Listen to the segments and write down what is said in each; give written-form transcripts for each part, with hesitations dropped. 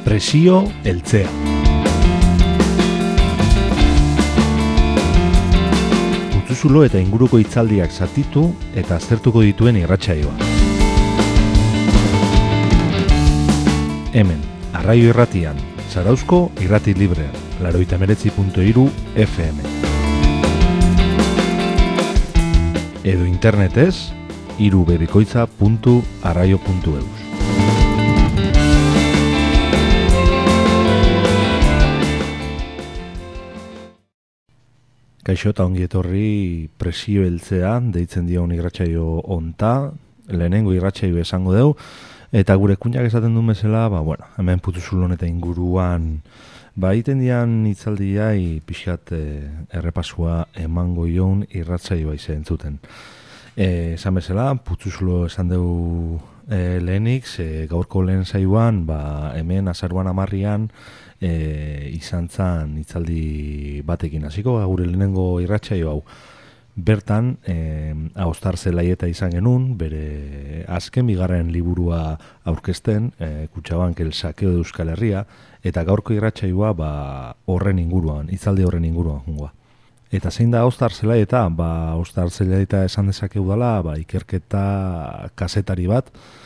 Presio heltzea. Putzuzulo eta inguruko hitzaldiak zatitu eta aztertuko dituen irratsaioa. Hemen, Arraio Irratian, Zarauzko Irrati Librean, 89.3 FM. Edo internetez, irubebikoitza.arraio.eus. Kaixo eta ongi etorri Presio heltzean, deitzen diogun irratsaio honta, lehenengo irratsaio esango deu, eta gure kuñak esaten duen bezala, hemen Putuzulon eta inguruan, egiten dian hitzaldiai pixkat errepasua emango joan irratsaioa izen zuten. Esan bezala, Putzuzulo esan dugu lehenik, gaurko lehen saioan, hemen azaruan 10an, izan zan hitzaldi batekin hasiko gure lehenengo irratsaio hau. Bertan, Aostar Zelaieta izan genuen, bere azken bigarren liburua aurkezten, Kutxabank el saqueo de Euskal Herria, eta gaurko irratsaioa horren inguruan, hitzaldi horren inguruan jungoa. Eta zein da Aostar Zelaieta? Aostar Zelaieta esan dezakegu dela, ikerketa kazetari bat,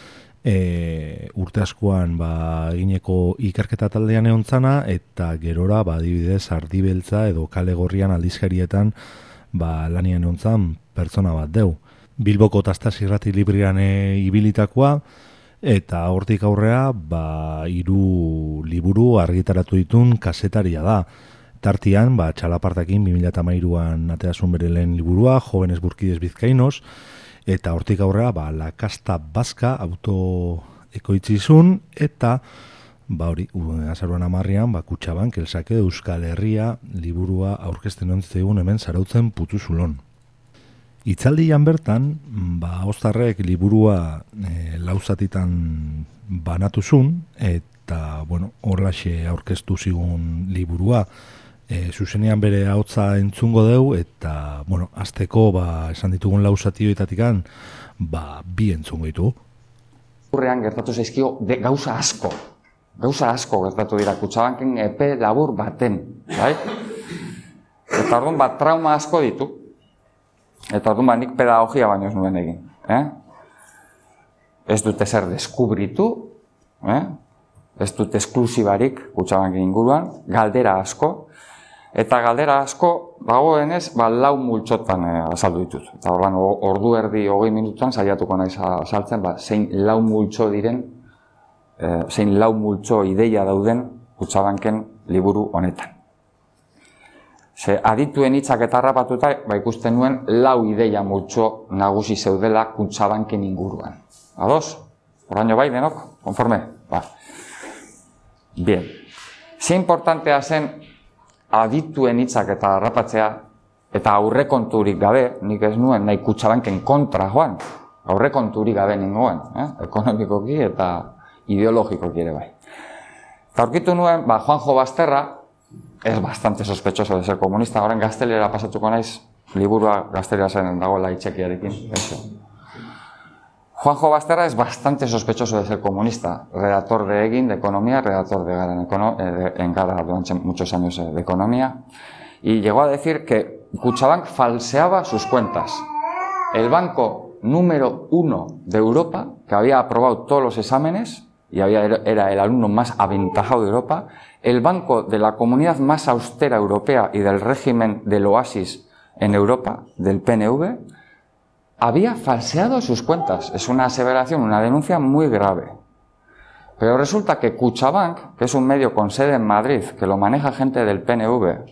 urte askoan egineko ikerketa taldean egon zana, eta gerora adibidez Ardibeltza edo Kale Gorrian aldizkarietan lanien egon zan pertsona bat deu. Bilboko Tastaz Irrati Librean ibilitakoa, eta hortik aurrea 3 liburu argitaratu ditun kazetaria da. Tartian, Txalapartakin 2013an ateasun bere lehen liburua, Jóvenes Burkides Bizkainos, eta hortik aurrea, La Kasta Baska autoekoitzizun, eta, azaruan 10an, Kutxabank el saqueo de Euskal Herria liburua aurkezten ontzitegun hemen Zarautzen Putuzulon. Hitzaldian bertan, Aostarrek liburua lauzatitan banatuzun, eta, horlaxe aurkeztu zigun liburua, zuzenean bere ahotsa entzungo deu, eta, azteko, esan ditugun lauzatioetatikan, bi entzungo ditu. Urrean gertatu zaizkio gauza asko gertatu dira Kutxabanken epe labur baten, bai? Eta orduan trauma asko ditu. Eta orduan nik pedagogia baino ez nuen egin, Ez dute zer deskubritu, ez dute esklusibarik Kutxabanken inguruan, galdera asko. Eta galdera asko dagoenez, 4 multxotan azaldu ditut. Eta ordu erdi 20 minututan saiatuko naiz azaltzen, zein 4 multxo diren, zein 4 multxo ideia dauden Kutxabanken liburu honetan. Adituen hitzak eta harrapatuta, ikusten nuen 4 ideia multxo nagusi zeudela Kutxabanken inguruan. Ados? Horraino bai, denok? Konforme? Bien. Ze importantea zen adituen hitzak eta harrapatzea, eta aurrekonturik gabe, nik ez nuen nahi Kutxabanken kontra joan, aurrekonturik gabe ningoen, ekonomikoki eta ideologikoki ere bai. Eta aurkitu nuen, Juanjo Basterra, es bastante sospechoso de ser comunista, orain gaztelera pasatuko naiz, liburua gaztelera zen dagoela itxekiarekin, Juanjo Basterra es bastante sospechoso de ser comunista, redactor de Egin, de Economía, redactor de Gara durante muchos años de Economía, y llegó a decir que Kutxabank falseaba sus cuentas. El banco número 1 de Europa, que había aprobado todos los exámenes, y era el alumno más aventajado de Europa, el banco de la comunidad más austera europea y del régimen del oasis en Europa, del PNV, había falseado sus cuentas. Es una aseveración, una denuncia muy grave. Pero resulta que Kutxabank, que es un medio con sede en Madrid, que lo maneja gente del PNV,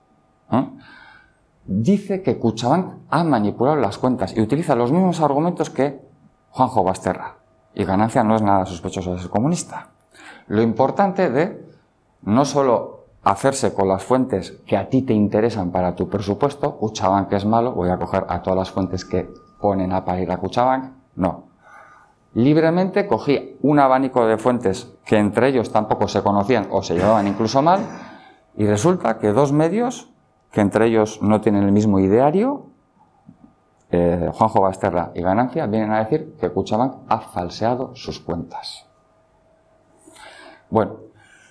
dice que Kutxabank ha manipulado las cuentas y utiliza los mismos argumentos que Juanjo Basterra. Y Ganancia no es nada sospechoso de ser comunista. Lo importante de no solo hacerse con las fuentes que a ti te interesan para tu presupuesto, Kutxabank es malo, voy a coger a todas las fuentes que ponen a parir a Kutxabank, no. Libremente cogí un abanico de fuentes que entre ellos tampoco se conocían o se llevaban incluso mal, y resulta que 2 medios, que entre ellos no tienen el mismo ideario, Juanjo Basterra y Ganancia, vienen a decir que Kutxabank ha falseado sus cuentas. Bueno,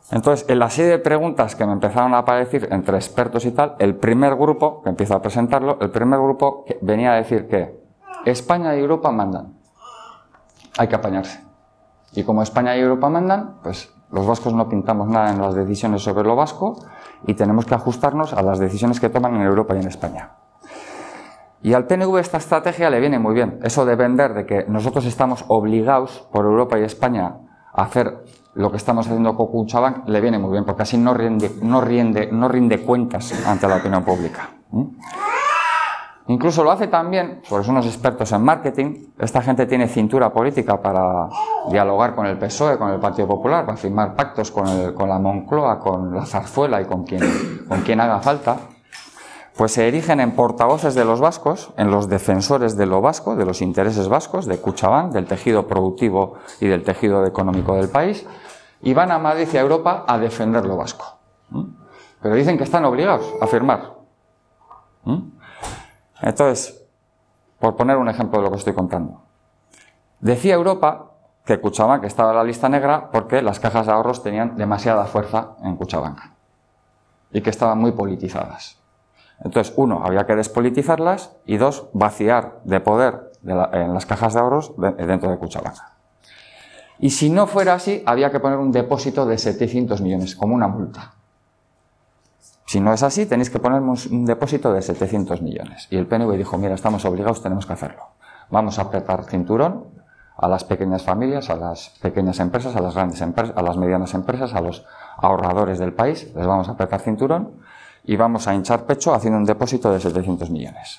Entonces, en la serie de preguntas que me empezaron a aparecer entre expertos y tal, el primer grupo, que empiezo a presentarlo, el primer grupo venía a decir que España y Europa mandan. Hay que apañarse. Y como España y Europa mandan, pues los vascos no pintamos nada en las decisiones sobre lo vasco y tenemos que ajustarnos a las decisiones que toman en Europa y en España. Y al PNV esta estrategia le viene muy bien. Eso de vender de que nosotros estamos obligados por Europa y España a hacer lo que estamos haciendo con Kutxabank le viene muy bien, porque así no rinde cuentas ante la opinión pública. Incluso lo hace también, porque son unos expertos en marketing, esta gente tiene cintura política para dialogar con el PSOE, con el Partido Popular, para firmar pactos con la Moncloa, con la Zarzuela y con quien haga falta, pues se erigen en portavoces de los vascos, en los defensores de lo vasco, de los intereses vascos, de Kutxabank, del tejido productivo y del tejido económico del país, y van a Madrid y a Europa a defender lo vasco. Pero dicen que están obligados a firmar. Entonces, por poner un ejemplo de lo que estoy contando, decía Europa que Kutxabank estaba en la lista negra porque las cajas de ahorros tenían demasiada fuerza en Kutxabank y que estaban muy politizadas. Entonces, uno, había que despolitizarlas y dos, vaciar de poder en las cajas de ahorros dentro de Kutxabank. Y si no fuera así, había que poner un depósito de 700 millones, como una multa. Si no es así, tenéis que poner un depósito de 700 millones. Y el PNV dijo, mira, estamos obligados, tenemos que hacerlo. Vamos a apretar cinturón a las pequeñas familias, a las pequeñas empresas, a las grandes empresas, a las medianas empresas, a los ahorradores del país. Les vamos a apretar cinturón y vamos a hinchar pecho haciendo un depósito de 700 millones.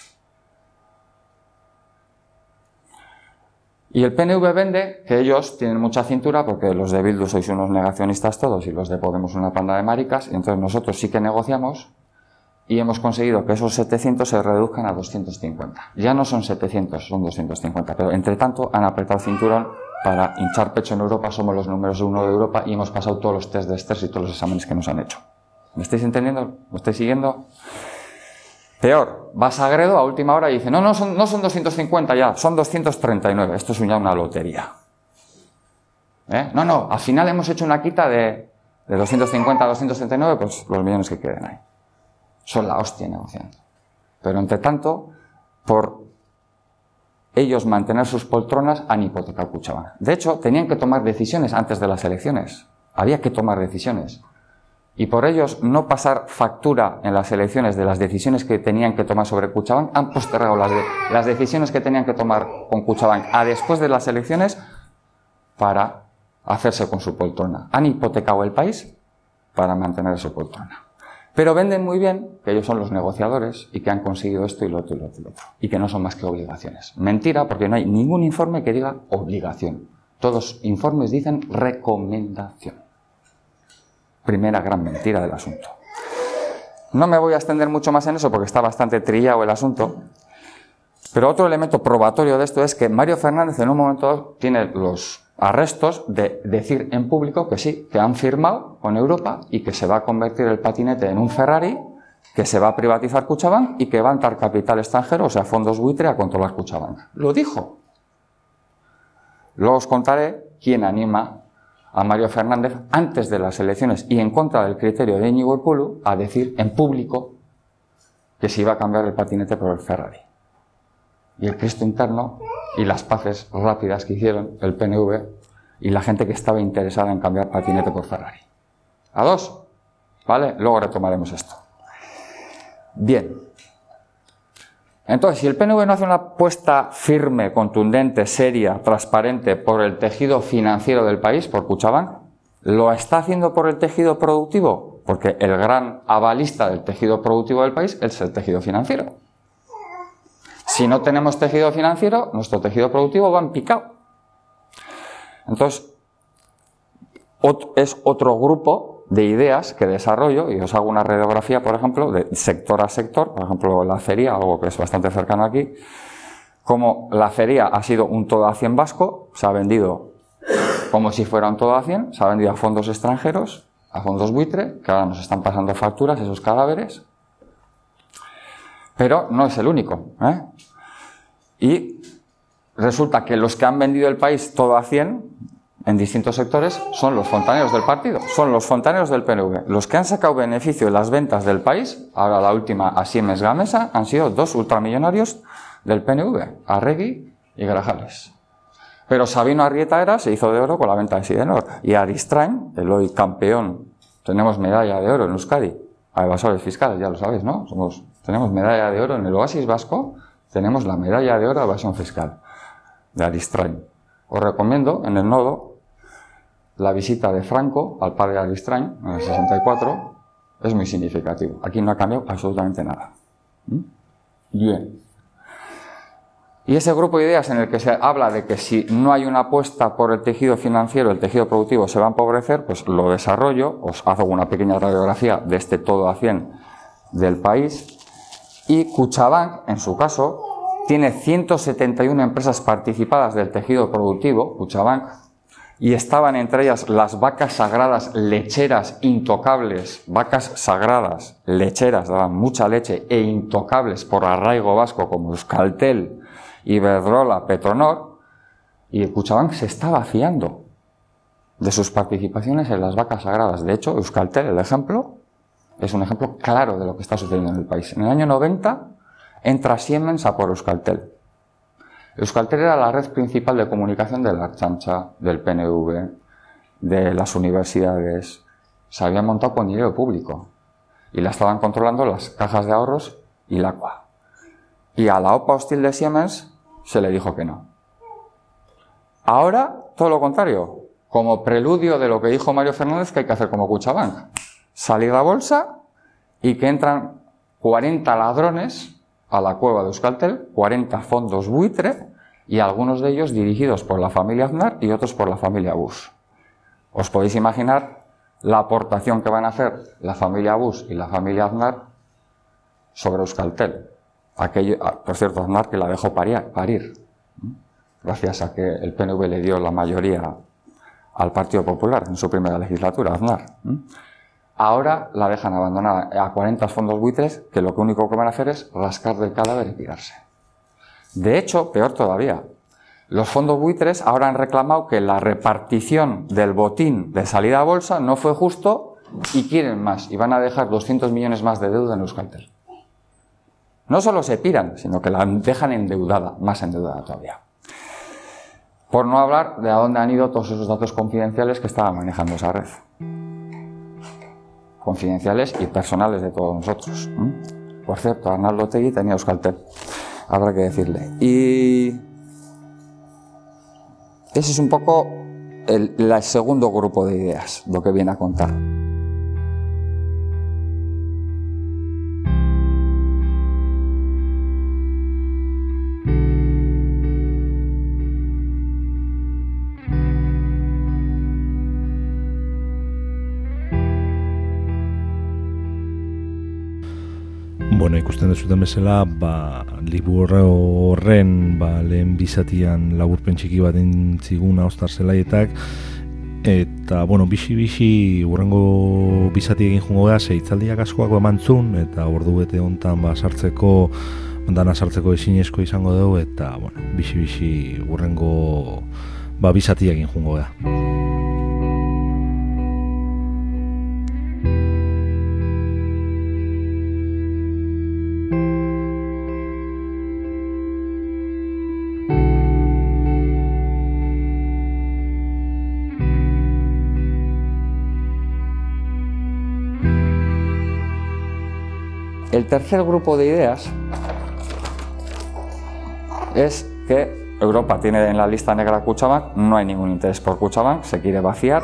Y el PNV vende que ellos tienen mucha cintura porque los de Bildu sois unos negacionistas todos y los de Podemos una panda de maricas, y entonces nosotros sí que negociamos y hemos conseguido que esos 700 se reduzcan a 250. Ya no son 700, son 250, pero entre tanto han apretado cinturón para hinchar pecho en Europa, somos los números 1 de Europa y hemos pasado todos los test de Sters y todos los exámenes que nos han hecho. ¿Me estáis entendiendo? ¿Me estáis siguiendo? Peor, va Sagredo a última hora y dice, no son 250 ya, son 239. Esto es ya una lotería. No, al final hemos hecho una quita de 250 a 239, pues los millones que queden ahí. Son la hostia negociando. Pero entre tanto, por ellos mantener sus poltronas, han hipotecado Kutxabank. De hecho, tenían que tomar decisiones antes de las elecciones. Había que tomar decisiones. Y por ellos no pasar factura en las elecciones de las decisiones que tenían que tomar sobre Kutxabank, han postergado las decisiones que tenían que tomar con Kutxabank a después de las elecciones para hacerse con su poltrona. Han hipotecado el país para mantener su poltrona. Pero venden muy bien que ellos son los negociadores y que han conseguido esto y lo otro y lo otro y lo otro. Y que no son más que obligaciones. Mentira, porque no hay ningún informe que diga obligación. Todos los informes dicen recomendación. Primera gran mentira del asunto. No me voy a extender mucho más en eso porque está bastante trillado el asunto. Pero otro elemento probatorio de esto es que Mario Fernández en un momento dado tiene los arrestos de decir en público que sí, que han firmado con Europa y que se va a convertir el patinete en un Ferrari, que se va a privatizar Kutxabank y que va a entrar capital extranjero, o sea, fondos buitre, a controlar Kutxabank. Lo dijo. Luego os contaré quién anima a Mario Fernández antes de las elecciones y en contra del criterio de Íñigo Urkullu a decir en público que se iba a cambiar el patinete por el Ferrari. Y el Cristo interno y las paces rápidas que hicieron el PNV y la gente que estaba interesada en cambiar patinete por Ferrari. ¿A dos? ¿Vale? Luego retomaremos esto. Bien. Entonces, si el PNV no hace una apuesta firme, contundente, seria, transparente por el tejido financiero del país, por Kutxabank, ¿lo está haciendo por el tejido productivo? Porque el gran avalista del tejido productivo del país es el tejido financiero. Si no tenemos tejido financiero, nuestro tejido productivo va en picado. Entonces, es otro grupo de ideas que desarrollo, y os hago una radiografía, por ejemplo, de sector a sector, por ejemplo, la acería, algo que es bastante cercano aquí, como la acería ha sido un todo a 100 vasco, se ha vendido como si fuera un todo a 100, se ha vendido a fondos extranjeros, a fondos buitre, que ahora nos están pasando facturas, esos cadáveres, pero no es el único, Y resulta que los que han vendido el país todo a 100, en distintos sectores son los fontaneros del partido, son los fontaneros del PNV. Los que han sacado beneficio de las ventas del país, ahora la última a Siemens Gamesa, han sido dos ultramillonarios del PNV, Arregui y Grajales. Pero Sabino Arrieta se hizo de oro con la venta de Sidenor. Y Aristrain, el hoy campeón, tenemos medalla de oro en Euskadi, a evasores fiscales, ya lo sabéis, ¿no? Tenemos medalla de oro en el Oasis Vasco, tenemos la medalla de oro de evasión fiscal de Aristrain. Os recomiendo en el nodo la visita de Franco al padre Aristrain en el 64, es muy significativo. Aquí no ha cambiado absolutamente nada. Bien. Y ese grupo de ideas en el que se habla de que si no hay una apuesta por el tejido financiero, el tejido productivo se va a empobrecer, pues lo desarrollo, os hago una pequeña radiografía de este todo a 100 del país. Y Kutxabank, en su caso, tiene 171 empresas participadas del tejido productivo, Kutxabank, y estaban entre ellas las vacas sagradas lecheras intocables, vacas sagradas lecheras, daban mucha leche e intocables por arraigo vasco como Euskaltel, Iberdrola, Petronor, y el Kutxabank se está vaciando de sus participaciones en las vacas sagradas. De hecho, Euskaltel, el ejemplo, es un ejemplo claro de lo que está sucediendo en el país. En el año 90 entra Siemens a por Euskaltel. Euskaltel era la red principal de comunicación de la Ertzaintza, del PNV, de las universidades. Se había montado con dinero público y la estaban controlando las cajas de ahorros y la ACUA. Y a la OPA hostil de Siemens se le dijo que no. Ahora, todo lo contrario, como preludio de lo que dijo Mario Fernández, que hay que hacer como Kutxabank. Salir a bolsa y que entran 40 ladrones a la cueva de Euskaltel, 40 fondos buitre y algunos de ellos dirigidos por la familia Aznar y otros por la familia Bush. Os podéis imaginar la aportación que van a hacer la familia Bush y la familia Aznar sobre Euskaltel. Por cierto, Aznar que la dejó parir, gracias a que el PNV le dio la mayoría al Partido Popular en su primera legislatura, Aznar. Ahora la dejan abandonada a 40 fondos buitres que lo único que van a hacer es rascar del cadáver y pirarse. De hecho, peor todavía, los fondos buitres ahora han reclamado que la repartición del botín de salida a bolsa no fue justo y quieren más, y van a dejar 200 millones más de deuda en Euskaltel. No solo se piran, sino que la dejan endeudada, más endeudada todavía. Por no hablar de a dónde han ido todos esos datos confidenciales que estaba manejando esa red. Confidenciales y personales de todos nosotros. Por cierto, Arnaldo Otegi tenía Euskaltel, habrá que decirle. Y ese es un poco el segundo grupo de ideas, lo que viene a contar. Bueno, ikusten dezuten bezala, liburu horren lehen bizatian laburpen txiki bat entziguna Ostar Zelaietak, eta, bueno, bixi hurrengo bizati egin jungo da, hitzaldiak askoako emantzun, eta ordu bete hontan sartzeko, dana sartzeko ezinezko izango dugu, eta, bueno, bixi hurrengo bizati egin jungo da. El tercer grupo de ideas es que Europa tiene en la lista negra a Kutxabank, no hay ningún interés por Kutxabank, se quiere vaciar,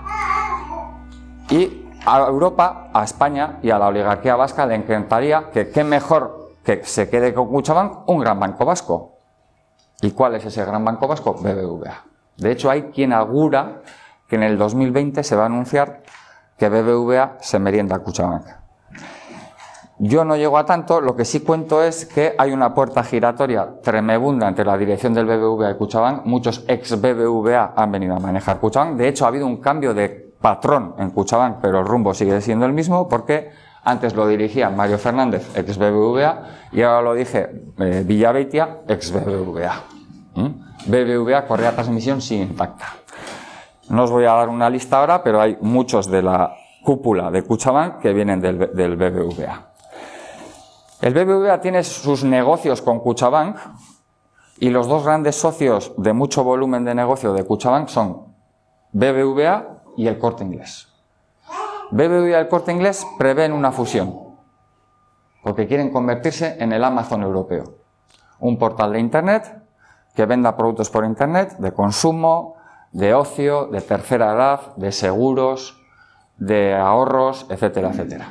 y a Europa, a España y a la oligarquía vasca le encantaría que qué mejor que se quede con Kutxabank un gran banco vasco. ¿Y cuál es ese gran banco vasco? BBVA. De hecho, hay quien augura que en el 2020 se va a anunciar que BBVA se merienda a Kutxabank. Yo no llego a tanto, lo que sí cuento es que hay una puerta giratoria tremebunda entre la dirección del BBVA y Kutxabank. Muchos ex-BBVA han venido a manejar Kutxabank. De hecho, ha habido un cambio de patrón en Kutxabank, pero el rumbo sigue siendo el mismo porque antes lo dirigía Mario Fernández, ex-BBVA, y ahora lo dije Villaveitia, ex-BBVA. BBVA corría transmisión sin intacta. No os voy a dar una lista ahora, pero hay muchos de la cúpula de Kutxabank que vienen del BBVA. El BBVA tiene sus negocios con Kutxabank y los dos grandes socios de mucho volumen de negocio de Kutxabank son BBVA y el Corte Inglés. BBVA y el Corte Inglés prevén una fusión porque quieren convertirse en el Amazon europeo. Un portal de Internet que venda productos por Internet de consumo, de ocio, de tercera edad, de seguros, de ahorros, etcétera, etcétera.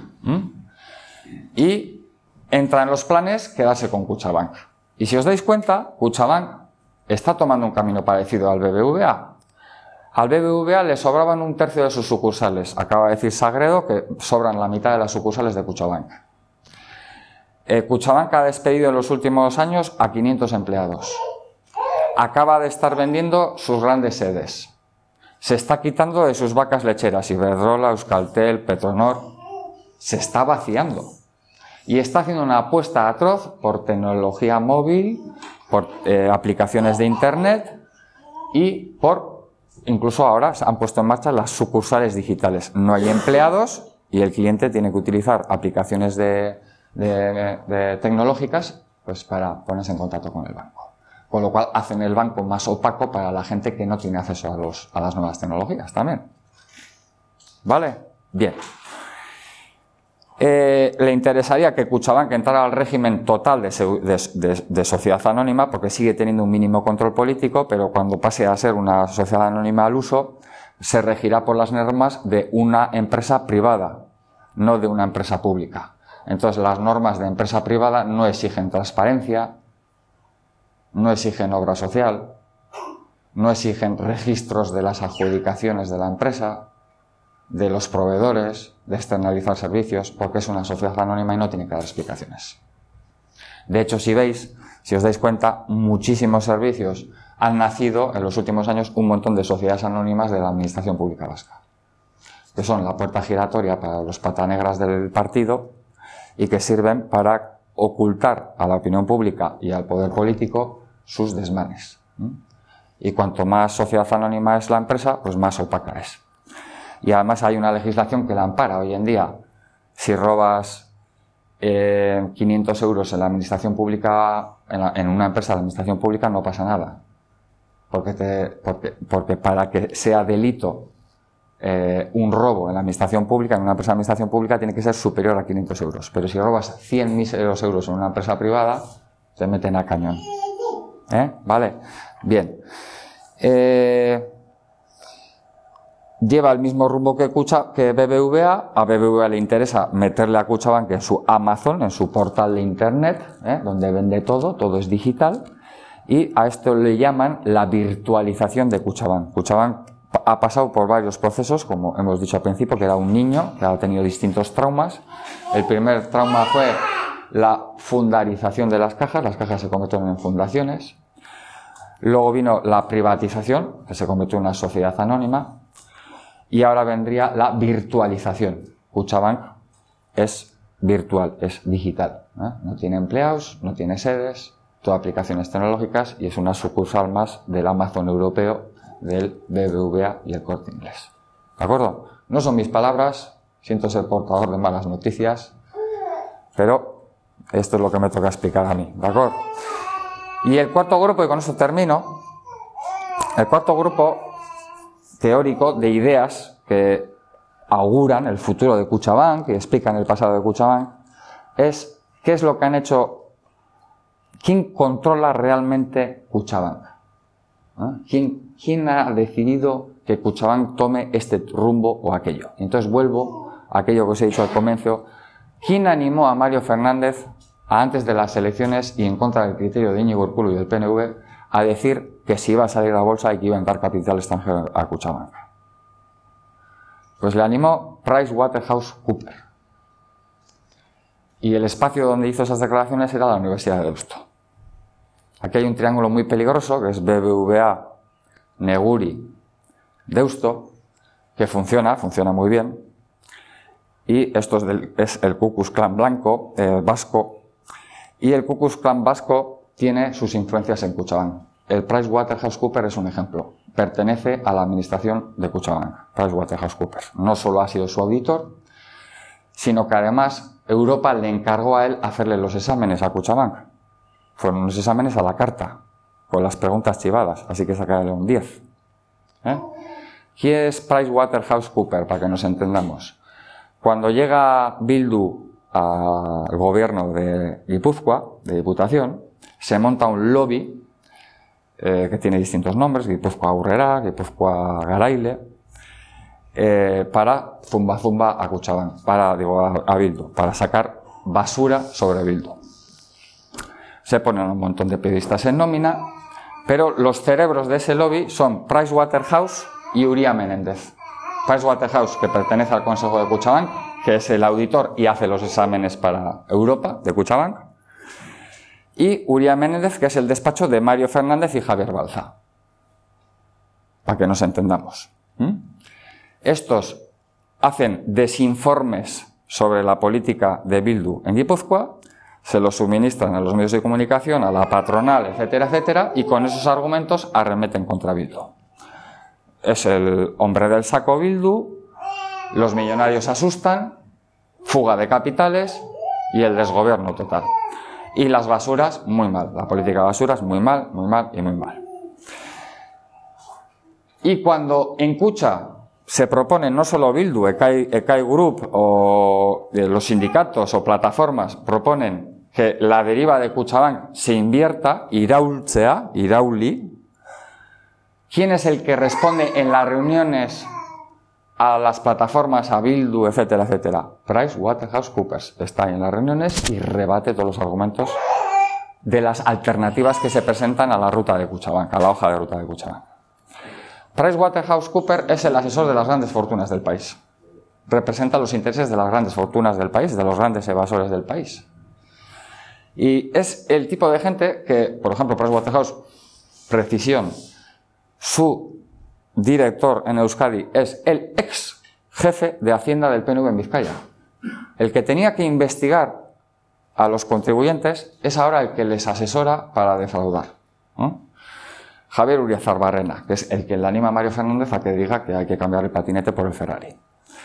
Y entra en los planes quedarse con Kutxabank. Y si os dais cuenta, Kutxabank está tomando un camino parecido al BBVA. Al BBVA le sobraban un tercio de sus sucursales. Acaba de decir Sagredo que sobran la mitad de las sucursales de Kutxabank. Kutxabank ha despedido en los últimos años a 500 empleados. Acaba de estar vendiendo sus grandes sedes. Se está quitando de sus vacas lecheras, Iberdrola, Euskaltel, Petronor. Se está vaciando. Y está haciendo una apuesta atroz por tecnología móvil, por aplicaciones de Internet y por, incluso ahora se han puesto en marcha las sucursales digitales. No hay empleados y el cliente tiene que utilizar aplicaciones de tecnológicas pues para ponerse en contacto con el banco. Con lo cual hacen el banco más opaco para la gente que no tiene acceso a las nuevas tecnologías también. ¿Vale? Bien. Le interesaría que Kutxabank entrara al régimen total de sociedad anónima porque sigue teniendo un mínimo control político, pero cuando pase a ser una sociedad anónima al uso se regirá por las normas de una empresa privada, no de una empresa pública. Entonces las normas de empresa privada no exigen transparencia, no exigen obra social, no exigen registros de las adjudicaciones de la empresa, de los proveedores, de externalizar servicios, porque es una sociedad anónima y no tiene que dar explicaciones. De hecho, si os dais cuenta, muchísimos servicios han nacido en los últimos años un montón de sociedades anónimas de la Administración Pública Vasca, que son la puerta giratoria para los patanegras del partido y que sirven para ocultar a la opinión pública y al poder político sus desmanes. Y cuanto más sociedad anónima es la empresa, pues más opaca es. Y además hay una legislación que la ampara hoy en día. Si robas 500 euros en la administración pública, en una empresa de administración pública, no pasa nada. Porque para que sea delito un robo en la administración pública, en una empresa de administración pública, tiene que ser superior a 500 euros. Pero si robas 100.000 euros en una empresa privada, te meten a cañón. ¿Vale? Bien. Lleva el mismo rumbo que BBVA. A BBVA le interesa meterle a Kutxabank en su Amazon, en su portal de Internet, donde vende todo, todo es digital. Y a esto le llaman la virtualización de Kutxabank. Kutxabank ha pasado por varios procesos, como hemos dicho al principio, que era un niño que ha tenido distintos traumas. El primer trauma fue la fundarización de las cajas se convirtieron en fundaciones. Luego vino la privatización, que se convirtió en una sociedad anónima. Y ahora vendría la virtualización. Kutxabank es virtual, es digital. No tiene empleados, no tiene sedes, todas aplicaciones tecnológicas y es una sucursal más del Amazon europeo, del BBVA y el Corte Inglés. ¿De acuerdo? No son mis palabras, siento ser portador de malas noticias, pero esto es lo que me toca explicar a mí. ¿De acuerdo? Y el cuarto grupo, y con esto termino, el cuarto grupo teórico de ideas que auguran el futuro de Kutxabank, que explican el pasado de Kutxabank, es qué es lo que han hecho, quién controla realmente Kutxabank. ¿Quién ha decidido que Kutxabank tome este rumbo o aquello? Entonces vuelvo a aquello que os he dicho al comienzo. ¿Quién animó a Mario Fernández antes de las elecciones y en contra del criterio de Íñigo Urkullu y del PNV a decir que si iba a salir a bolsa y que iba a entrar capital extranjero a Kutxabank? Pues le animó PricewaterhouseCoopers. Y el espacio donde hizo esas declaraciones era la Universidad de Deusto. Aquí hay un triángulo muy peligroso que es BBVA, Neguri, Deusto, que funciona muy bien. Y esto es el Ku Klux Klan blanco, vasco. Y el Ku Klux Klan vasco tiene sus influencias en Kutxabank. el PricewaterhouseCoopers es un ejemplo. Pertenece a la administración de Kutxabank, PricewaterhouseCoopers. No solo ha sido su auditor, sino que además Europa le encargó a él hacerle los exámenes a Kutxabank. Fueron unos exámenes a la carta, con las preguntas chivadas, así que sacarle un 10. ¿Quién es PricewaterhouseCoopers, para que nos entendamos? Cuando llega Bildu al gobierno de Guipúzcoa, de Diputación, se monta un lobby que tiene distintos nombres, Guipúzcoa Aurrera, Guipúzcoa Garaile, para zumba a Kutxabank, a Bildu, para sacar basura sobre Bildu. Se ponen un montón de periodistas en nómina, pero los cerebros de ese lobby son Pricewaterhouse y Uría Menéndez. Pricewaterhouse, que pertenece al Consejo de Kutxabank, que es el auditor y hace los exámenes para Europa de Kutxabank, y Uría Menéndez, que es el despacho de Mario Fernández y Javier Balza, para que nos entendamos. Estos hacen desinformes sobre la política de Bildu en Guipúzcoa, se los suministran a los medios de comunicación, a la patronal, etcétera, etcétera, y con esos argumentos arremeten contra Bildu. Es el hombre del saco Bildu, los millonarios asustan, fuga de capitales y el desgobierno total. Y las basuras, muy mal. La política de basuras, muy mal y muy mal. Y cuando en Kutxa se propone no solo Bildu, Ekai Group o los sindicatos o plataformas proponen que la deriva de Kutxabank se invierta, irauli, ¿quién es el que responde en las reuniones a las plataformas, a Bildu, etcétera, etcétera? PricewaterhouseCoopers está en las reuniones y rebate todos los argumentos de las alternativas que se presentan a la ruta de Kutxabank, a la hoja de ruta de Kutxabank. PricewaterhouseCoopers es el asesor de las grandes fortunas del país. Representa los intereses de las grandes fortunas del país, de los grandes evasores del país. Y es el tipo de gente que, por ejemplo, Pricewaterhouse, Precisión, su director en Euskadi es el ex jefe de Hacienda del PNV en Vizcaya. El que tenía que investigar a los contribuyentes es ahora el que les asesora para defraudar, ¿no? Javier Uriazar Barrena, que es el que le anima a Mario Fernández a que diga que hay que cambiar el patinete por el Ferrari.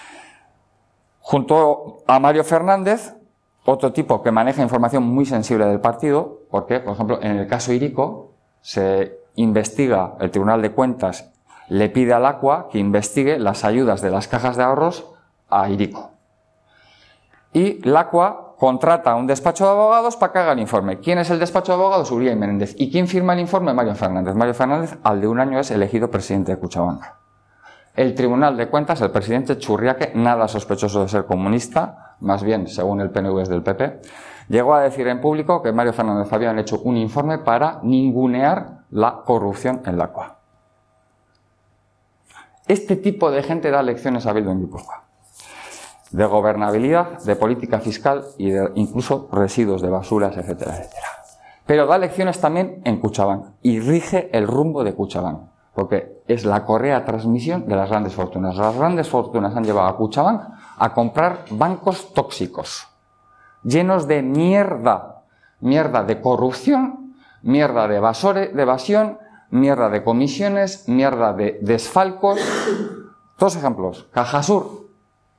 Junto a Mario Fernández, otro tipo que maneja información muy sensible del partido, porque, por ejemplo, en el caso Hiriko se investiga, el Tribunal de Cuentas le pide al ACUA que investigue las ayudas de las cajas de ahorros a Hiriko. Y el ACUA contrata a un despacho de abogados para que haga el informe. ¿Quién es el despacho de abogados? Uría y Menéndez. ¿Y quién firma el informe? Mario Fernández. Mario Fernández, al de un año, es elegido presidente de Kutxabank. El Tribunal de Cuentas, el presidente Churriaque, nada sospechoso de ser comunista, más bien, según el PNV, es del PP, llegó a decir en público que Mario Fernández habían hecho un informe para ningunear la corrupción en la ACUA. Este tipo de gente da lecciones a Bildu en Guipúzcoa. De gobernabilidad, de política fiscal y de incluso residuos de basuras, etcétera, etcétera. Pero da lecciones también en Kutxabank y rige el rumbo de Kutxabank, porque es la correa de transmisión de las grandes fortunas. Las grandes fortunas han llevado a Kutxabank a comprar bancos tóxicos, llenos de mierda de corrupción, mierda de evasión, mierda de comisiones, mierda de desfalcos. Dos ejemplos. Cajasur.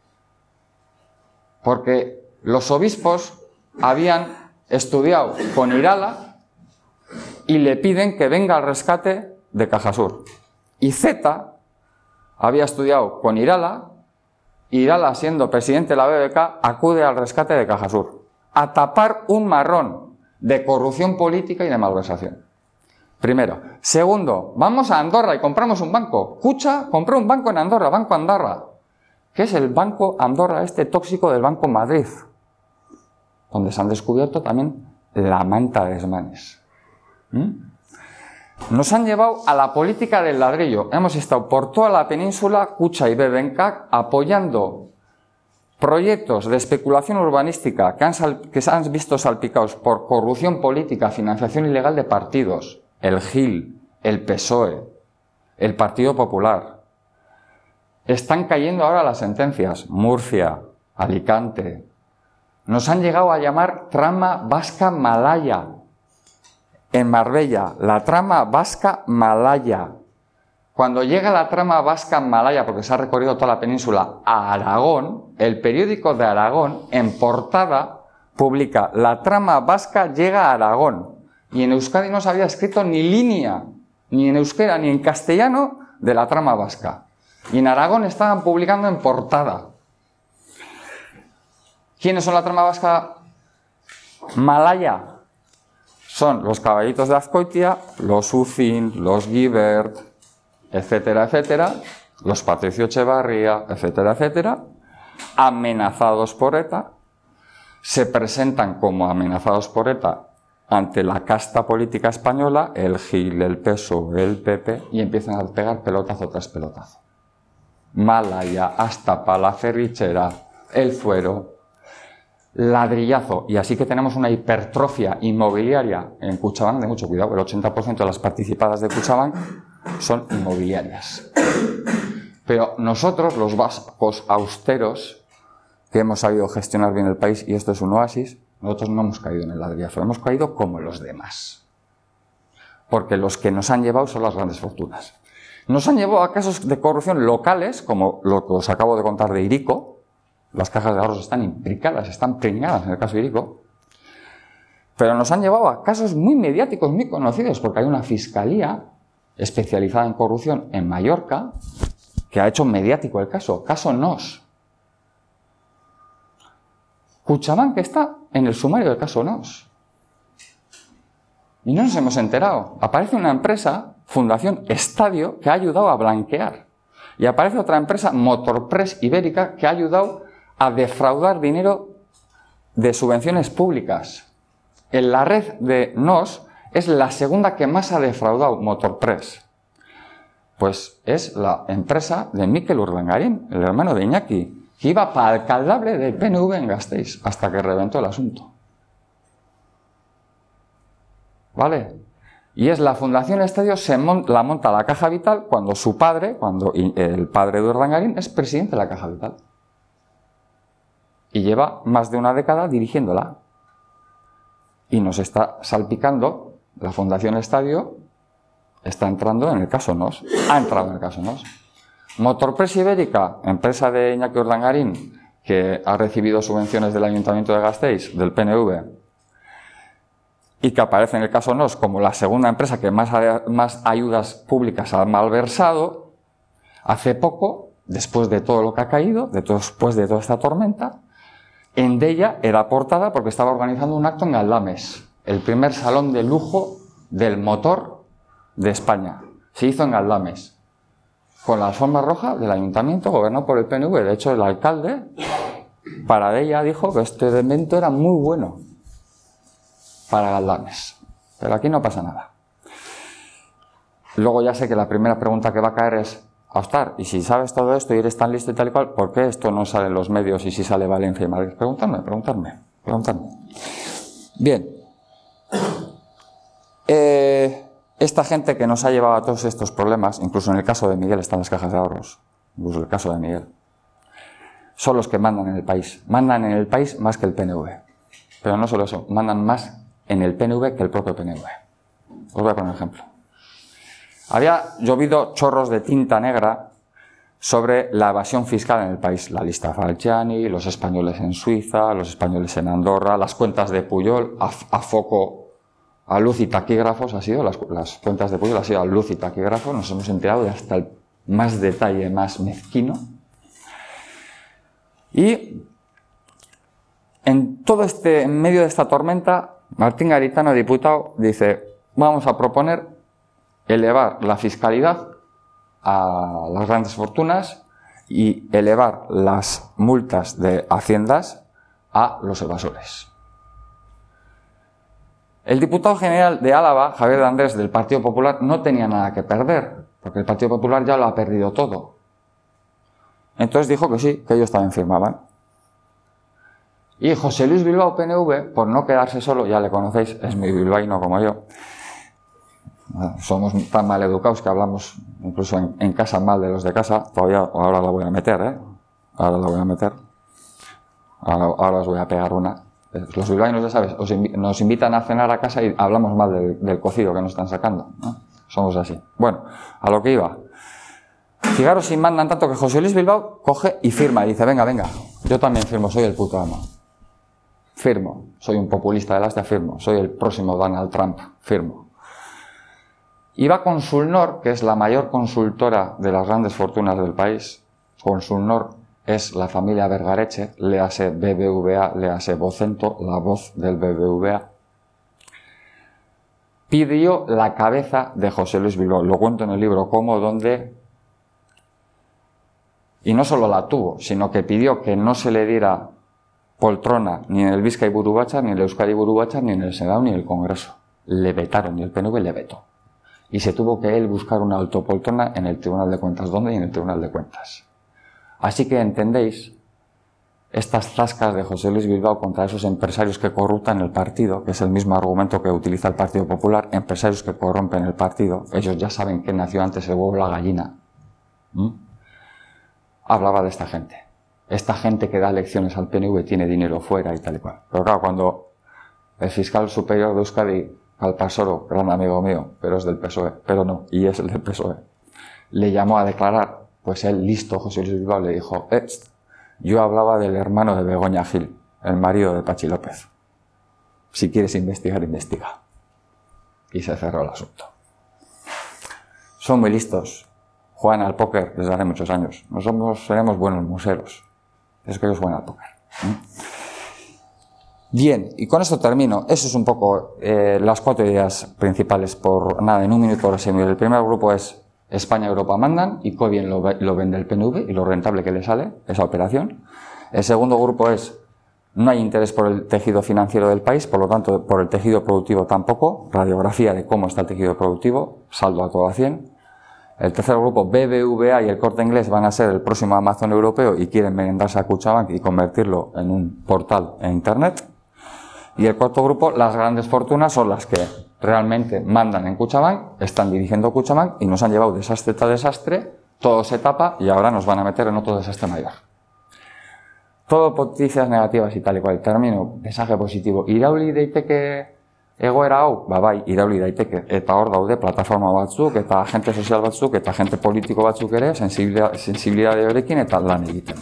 Porque los obispos habían estudiado con Irala y le piden que venga al rescate de Cajasur. Y Zeta había estudiado con Irala, Irala, siendo presidente de la BBK, acude al rescate de Cajasur, a tapar un marrón de corrupción política y de malversación. Primero. Segundo, vamos a Andorra y compramos un banco. Kutxa compró un banco en Andorra, Banco Andorra, que es el Banco Andorra este tóxico del Banco Madrid, donde se han descubierto también la manta de desmanes. Nos han llevado a la política del ladrillo. Hemos estado por toda la península, Kutxa y BBK, apoyando proyectos de especulación urbanística que se han visto salpicados por corrupción política, financiación ilegal de partidos. El GIL, el PSOE, el Partido Popular. Están cayendo ahora las sentencias. Murcia, Alicante. Nos han llegado a llamar trama vasca malaya. en Marbella, la trama vasca malaya. Cuando llega la trama vasca malaya, porque se ha recorrido toda la península, a Aragón, el periódico de Aragón, en portada, publica: la trama vasca llega a Aragón. Y en Euskadi no se había escrito ni línea, ni en euskera ni en castellano, de la trama vasca. Y en Aragón estaban publicando en portada. ¿Quiénes son la trama vasca malaya? Son los caballitos de Azcoitia, los Ucin, los Guibert, etcétera, etcétera, los Patricio Echevarría, etcétera, etcétera, amenazados por ETA, se presentan como amenazados por ETA ante la casta política española, el GIL, el PSOE, el PP, y empiezan a pegar pelotazo tras pelotazo. Malaya, Astapa, La Ferrichera, El Fuero, ladrillazo. Y así que tenemos una hipertrofia inmobiliaria en Kutxabank de mucho cuidado. El 80% de las participadas de Kutxabank son inmobiliarias. Pero nosotros, los vascos austeros, que hemos sabido gestionar bien el país, y esto es un oasis, nosotros no hemos caído en el ladrillazo, hemos caído como los demás. Porque los que nos han llevado son las grandes fortunas. Nos han llevado a casos de corrupción locales, como lo que os acabo de contar de Hiriko. Las cajas de ahorros están implicadas, están preñadas en el caso de Hiriko. Pero nos han llevado a casos muy mediáticos, muy conocidos, porque hay una fiscalía especializada en corrupción en Mallorca que ha hecho mediático el caso Nos. Kutxabank está en el sumario del caso Nos. Y no nos hemos enterado. Aparece una empresa, Fundación Estadio, que ha ayudado a blanquear. Y aparece otra empresa, Motorpress Ibérica, que ha ayudado a defraudar dinero de subvenciones públicas. En la red de Nos es la segunda que más ha defraudado Motorpress. Pues es la empresa de Mikel Urdangarín, el hermano de Iñaki, que iba para alcaldable del PNV en Gasteiz, hasta que reventó el asunto. ¿Vale? Y es la Fundación Estadio, la monta la Caja Vital cuando su padre, cuando el padre de Urdangarín, es presidente de la Caja Vital. Y lleva más de una década dirigiéndola. Y nos está salpicando, la Fundación Estadio está entrando en el caso Nos. Ha entrado en el caso Nos. Motorpress Ibérica, empresa de Iñaki Urdangarín, que ha recibido subvenciones del Ayuntamiento de Gasteiz, del PNV, y que aparece en el caso Nos como la segunda empresa que más ayudas públicas ha malversado, hace poco, después de todo lo que ha caído, después de toda esta tormenta, Endella era portada porque estaba organizando un acto en Galdames, el primer salón de lujo del motor de España. Se hizo en Galdames, con la alfombra roja del ayuntamiento gobernado por el PNV. De hecho, el alcalde, para ella, dijo que este evento era muy bueno para Galdames. Pero aquí no pasa nada. Luego ya sé que la primera pregunta que va a caer es: Austar, y si sabes todo esto y eres tan listo y tal y cual, ¿por qué esto no sale en los medios y si sale Valencia y Madrid? Preguntadme. Bien. Esta gente que nos ha llevado a todos estos problemas, incluso en el caso de Miguel están las cajas de ahorros, incluso el caso de Miguel, son los que mandan en el país. Mandan en el país más que el PNV. Pero no solo eso, mandan más en el PNV que el propio PNV. Os voy a poner un ejemplo. Había llovido chorros de tinta negra sobre la evasión fiscal en el país. La lista Falciani, los españoles en Suiza, los españoles en Andorra, las cuentas de Pujol, a foco, a luz y taquígrafos, ha sido las cuentas de Pujol, ha sido a luz y taquígrafos. Nos hemos enterado de hasta el más detalle, más mezquino. Y en medio de esta tormenta, Martín Garitano, diputado, dice: vamos a proponer elevar la fiscalidad a las grandes fortunas y elevar las multas de haciendas a los evasores. El diputado general de Álava, Javier de Andrés, del Partido Popular, no tenía nada que perder, porque el Partido Popular ya lo ha perdido todo. Entonces dijo que sí, que ellos también firmaban. Y José Luis Bilbao, PNV, por no quedarse solo, ya le conocéis, es muy bilbaíno como yo. Somos tan mal educados que hablamos incluso en casa mal de los de casa. Ahora la voy a meter, Ahora os voy a pegar una. Los bilbaínos, ya sabes, nos invitan a cenar a casa y hablamos mal del cocido que nos están sacando, ¿no? Somos así. Bueno, a lo que iba. Fijaros si mandan tanto que José Luis Bilbao coge y firma y dice, venga, yo también firmo, soy el puto amo. Firmo, soy un populista de la hostia, firmo, soy el próximo Donald Trump, firmo. Y va Consulnor, que es la mayor consultora de las grandes fortunas del país. Consulnor es la familia Vergareche, léase BBVA, léase Vocento, la voz del BBVA. Pidió la cabeza de José Luis Bilbao, lo cuento en el libro cómo, dónde. Y no solo la tuvo, sino que pidió que no se le diera poltrona ni en el Bizkai Buru Batzar, ni en el Euskadi Buru Batzar, ni en el Senado, ni en el Congreso. Le vetaron y el PNV le vetó. Y se tuvo que él buscar una autopoltrona en el Tribunal de Cuentas. ¿Dónde? Y en el Tribunal de Cuentas. Así que entendéis estas zascas de José Luis Bilbao contra esos empresarios que corruptan el partido, que es el mismo argumento que utiliza el Partido Popular, empresarios que corrompen el partido. Ellos ya saben que nació antes el huevo o la gallina. Hablaba de esta gente. Esta gente que da lecciones al PNV tiene dinero fuera y tal y cual. Pero claro, cuando el fiscal superior de Euskadi, Calpasoro, gran amigo mío, pero es del PSOE, pero no, y es el del PSOE, le llamó a declarar, pues él, listo, José Luis Bilbao, le dijo, yo hablaba del hermano de Begoña Gil, el marido de Pachi López. Si quieres investigar, investiga. Y se cerró el asunto. Son muy listos. Juegan al póker desde hace muchos años. Seremos buenos museros. Es que ellos juegan al póker. Bien, y con esto termino. Eso es un poco las 4 ideas principales por nada, en un minuto resumir. El primer grupo es España y Europa mandan, y qué bien lo vende el PNV y lo rentable que le sale esa operación. El segundo grupo es no hay interés por el tejido financiero del país, por lo tanto por el tejido productivo tampoco. Radiografía de cómo está el tejido productivo, saldo a todo a 100. El tercer grupo, BBVA y el Corte Inglés, van a ser el próximo Amazon europeo y quieren merendarse a Kutxabank y convertirlo en un portal en Internet. Y el cuarto grupo, las grandes fortunas, son las que realmente mandan en Kutxabank, están dirigiendo Kutxabank y nos han llevado desastre tras desastre, todo se tapa y ahora nos van a meter en otro desastre mayor. Todo noticias negativas y tal y cual. Termino, mensaje positivo. Irauli daiteke egoera hau, bai, irauli daiteke. Eta hor daude plataforma batzuk, eta agente sozial batzuk, eta agente politiko batzuk ere, sensibilidade horekin eta lan egiten.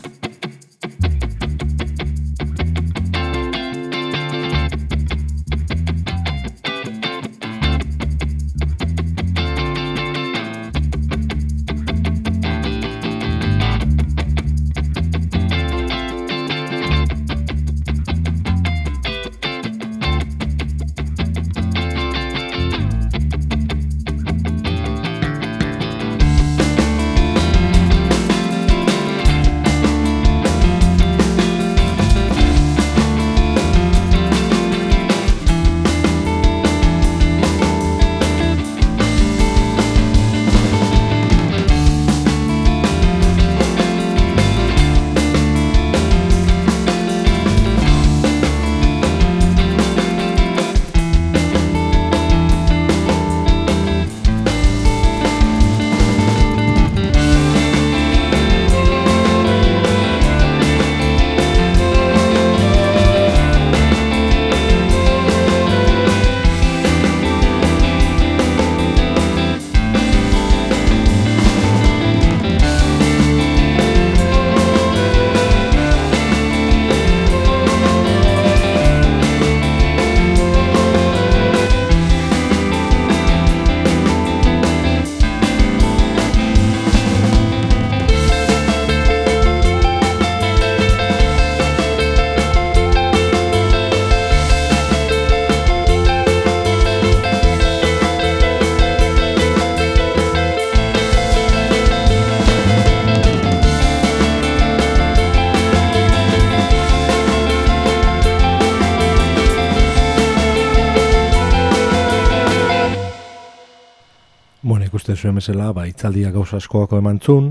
Ikusten zuen bezala, hitzaldiak gauza askoako emantzun,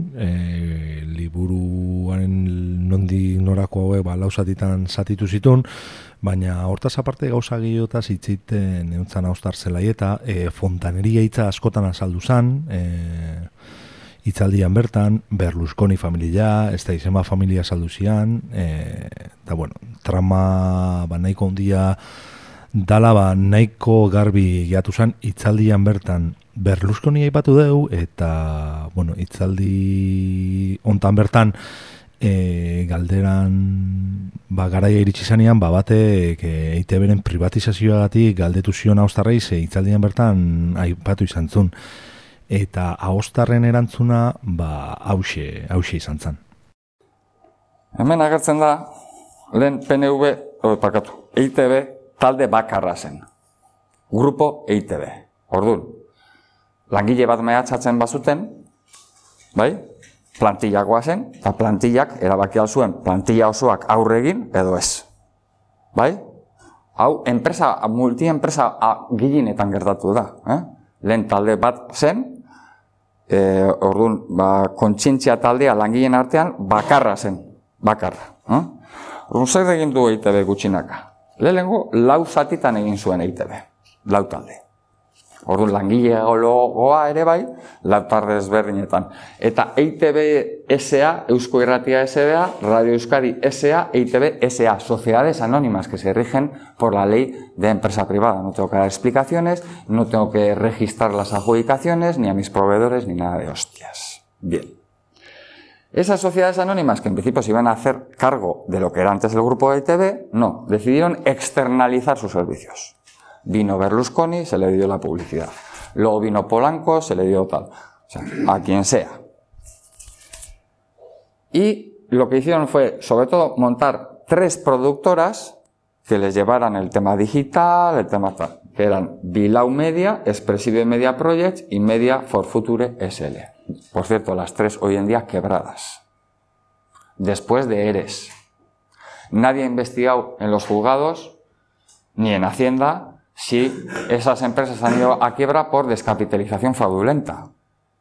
liburuaren nondik norako hauek lauzatitan zatitu zitun, baina hortaz aparte gauza gehiotaz hitziten euntzan haustar zelaieta, fontaneria hitza askotan azaldu zan, hitzaldian bertan, Berlusconi familia, ez da izema familia azaldu zian, eta bueno, trama nahiko handia dala nahiko garbi geatu zen, hitzaldian bertan Berlusconi aipatu deu, eta bueno, hitzaldi hontan bertan galderan garaia iritsi zanean, batek EITB-ren privatizazioagatik galdetu zion Ahostarrei, hitzaldian bertan aipatu izan zuen. Eta Ahostarren erantzuna hause izan zen. Hemen agertzen da, lehen EITB talde bakarra zen. Grupo EITB. Orduan, langile bat mehatxatzen bazuten, bai? Plantillakoa zen, eta plantillak erabaki zuen plantilla osoak aurre egin edo ez. Bai? Hau, multienpresa gehienetan gertatu da. Lehen talde bat zen, orduan, kontzientzia taldea langileen artean bakarra zen. Bakarra. Orduan, zer egin du EITB gutxinaka? Lehenengo, 4 zatitan egin zuen EITB. 4 talde. Orduan, langile logoa ere bai, 4 talde ezberdinetan. Eta EITB S.A., Eusko Irratia S.A., Radio Euskadi S.A., EITB S.A., sociedades anónimas que se rigen por la ley de empresa privada. No tengo que dar explicaciones, no tengo que registrar las adjudicaciones, ni a mis proveedores, ni nada de hostias. Bien. Esas sociedades anónimas, que en principio se iban a hacer cargo de lo que era antes el grupo de EITB, no, decidieron externalizar sus servicios. Vino Berlusconi, se le dio la publicidad. Luego vino Polanco, se le dio tal. O sea, a quien sea. Y lo que hicieron fue, sobre todo, montar 3 productoras que les llevaran el tema digital, el tema tal, que eran Vilau Media, Expressive Media Projects y Media for Future SL. Por cierto, las 3 hoy en día quebradas. Después de ERES. Nadie ha investigado en los juzgados, ni en Hacienda, si esas empresas han ido a quiebra por descapitalización fraudulenta.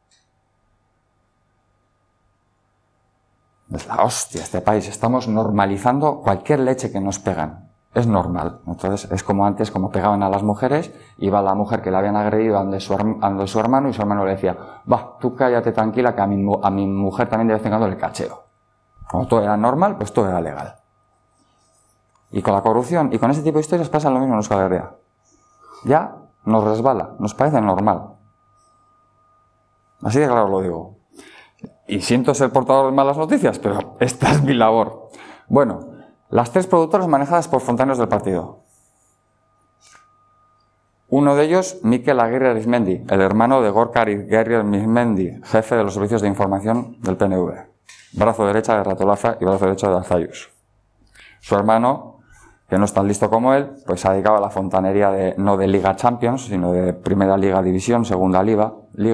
Es la hostia este país. Estamos normalizando cualquier leche que nos pegan. Es normal. Entonces es como antes, como pegaban a las mujeres, iba la mujer que la habían agredido ante su hermano y su hermano le decía, tú cállate tranquila que a mi mujer también de vez en cuando le cacheo. Como todo era normal, pues todo era legal. Y con la corrupción y con ese tipo de historias pasa lo mismo en Euskal Herria. Ya nos resbala, nos parece normal. Así de claro lo digo. Y siento ser portador de malas noticias, pero esta es mi labor. Bueno, las 3 productoras manejadas por fontaneros del partido. Uno de ellos, Mikel Aguirre Arizmendi, el hermano de Gorka Aguirre Arizmendi, jefe de los servicios de información del PNV. Brazo derecha de Ratolaza y brazo derecho de Arzayus. Su hermano, que no es tan listo como él, pues se ha dedicado a la fontanería no de Liga Champions, sino de Primera Liga División, Segunda Liga,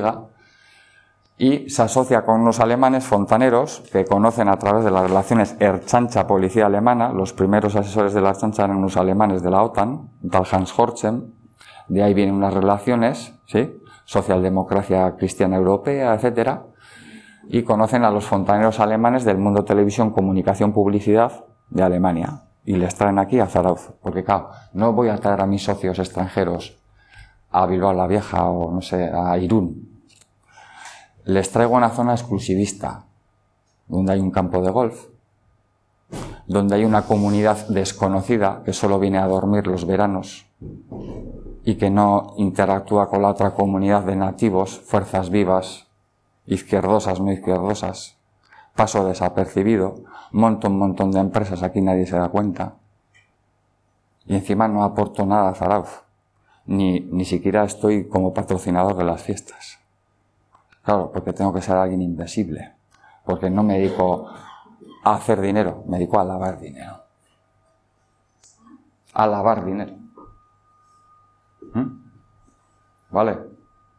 y se asocia con unos alemanes fontaneros que conocen a través de las relaciones Ertzaintza, policía alemana. Los primeros asesores de la Ertzaintza eran unos alemanes de la OTAN, tal Hans Horchen, de ahí vienen unas relaciones, ¿sí? Socialdemocracia cristiana europea, etcétera, y conocen a los fontaneros alemanes del mundo televisión, comunicación, publicidad de Alemania. Y les traen aquí a Zarauz, porque claro, no voy a traer a mis socios extranjeros a Bilbao la Vieja o no sé, a Irún. Les traigo a una zona exclusivista, donde hay un campo de golf, donde hay una comunidad desconocida que solo viene a dormir los veranos y que no interactúa con la otra comunidad de nativos, fuerzas vivas, izquierdosas, no izquierdosas. Paso desapercibido, monto un montón de empresas, aquí nadie se da cuenta. Y encima no aporto nada a Zarauz, ni siquiera estoy como patrocinador de las fiestas. Claro, porque tengo que ser alguien invisible, porque no me dedico a hacer dinero, me dedico a lavar dinero. A lavar dinero. ¿Vale?